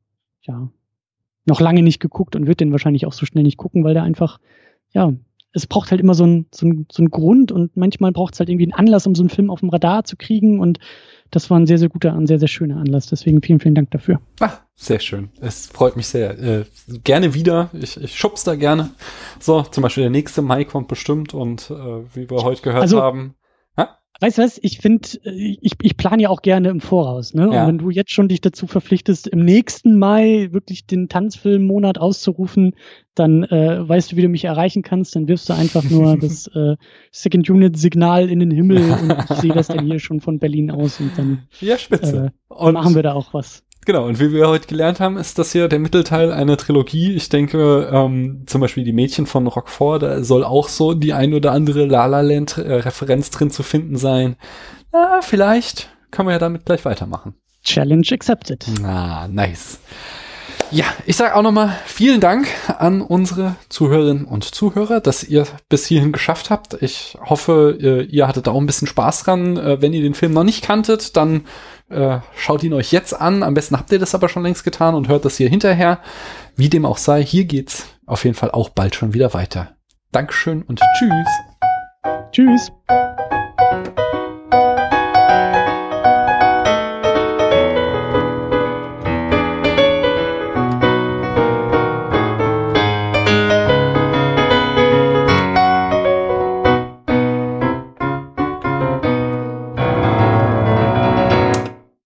S2: noch lange nicht geguckt und wird den wahrscheinlich auch so schnell nicht gucken, weil der einfach, es braucht halt immer so einen Grund und manchmal braucht es halt irgendwie einen Anlass, um so einen Film auf dem Radar zu kriegen und das war ein sehr, sehr guter, ein sehr, sehr schöner Anlass. Deswegen vielen, vielen Dank dafür.
S1: Ach, sehr schön. Es freut mich sehr. Gerne wieder. Ich schub's da gerne. So, zum Beispiel der nächste Mai kommt bestimmt und wie wir heute gehört haben.
S2: Weißt du was, ich finde, ich plane ja auch gerne im Voraus, ne?
S1: Ja.
S2: Und wenn du jetzt schon dich dazu verpflichtest, im nächsten Mai wirklich den Tanzfilmmonat auszurufen, dann weißt du, wie du mich erreichen kannst, dann wirfst du einfach nur das Second-Unit-Signal in den Himmel und ich sehe das dann hier schon von Berlin aus und dann
S1: spitze.
S2: machen wir da auch was.
S1: Genau, und wie wir heute gelernt haben, ist das hier der Mittelteil einer Trilogie. Ich denke, zum Beispiel die Mädchen von Roquefort, da soll auch so die ein oder andere La La Land-Referenz drin zu finden sein. Na, vielleicht können wir ja damit gleich weitermachen.
S2: Challenge accepted.
S1: Nice. Ja, ich sage auch nochmal vielen Dank an unsere Zuhörerinnen und Zuhörer, dass ihr bis hierhin geschafft habt. Ich hoffe, ihr hattet auch ein bisschen Spaß dran. Wenn ihr den Film noch nicht kanntet, dann schaut ihn euch jetzt an. Am besten habt ihr das aber schon längst getan und hört das hier hinterher. Wie dem auch sei, hier geht's auf jeden Fall auch bald schon wieder weiter. Dankeschön und tschüss.
S2: Tschüss.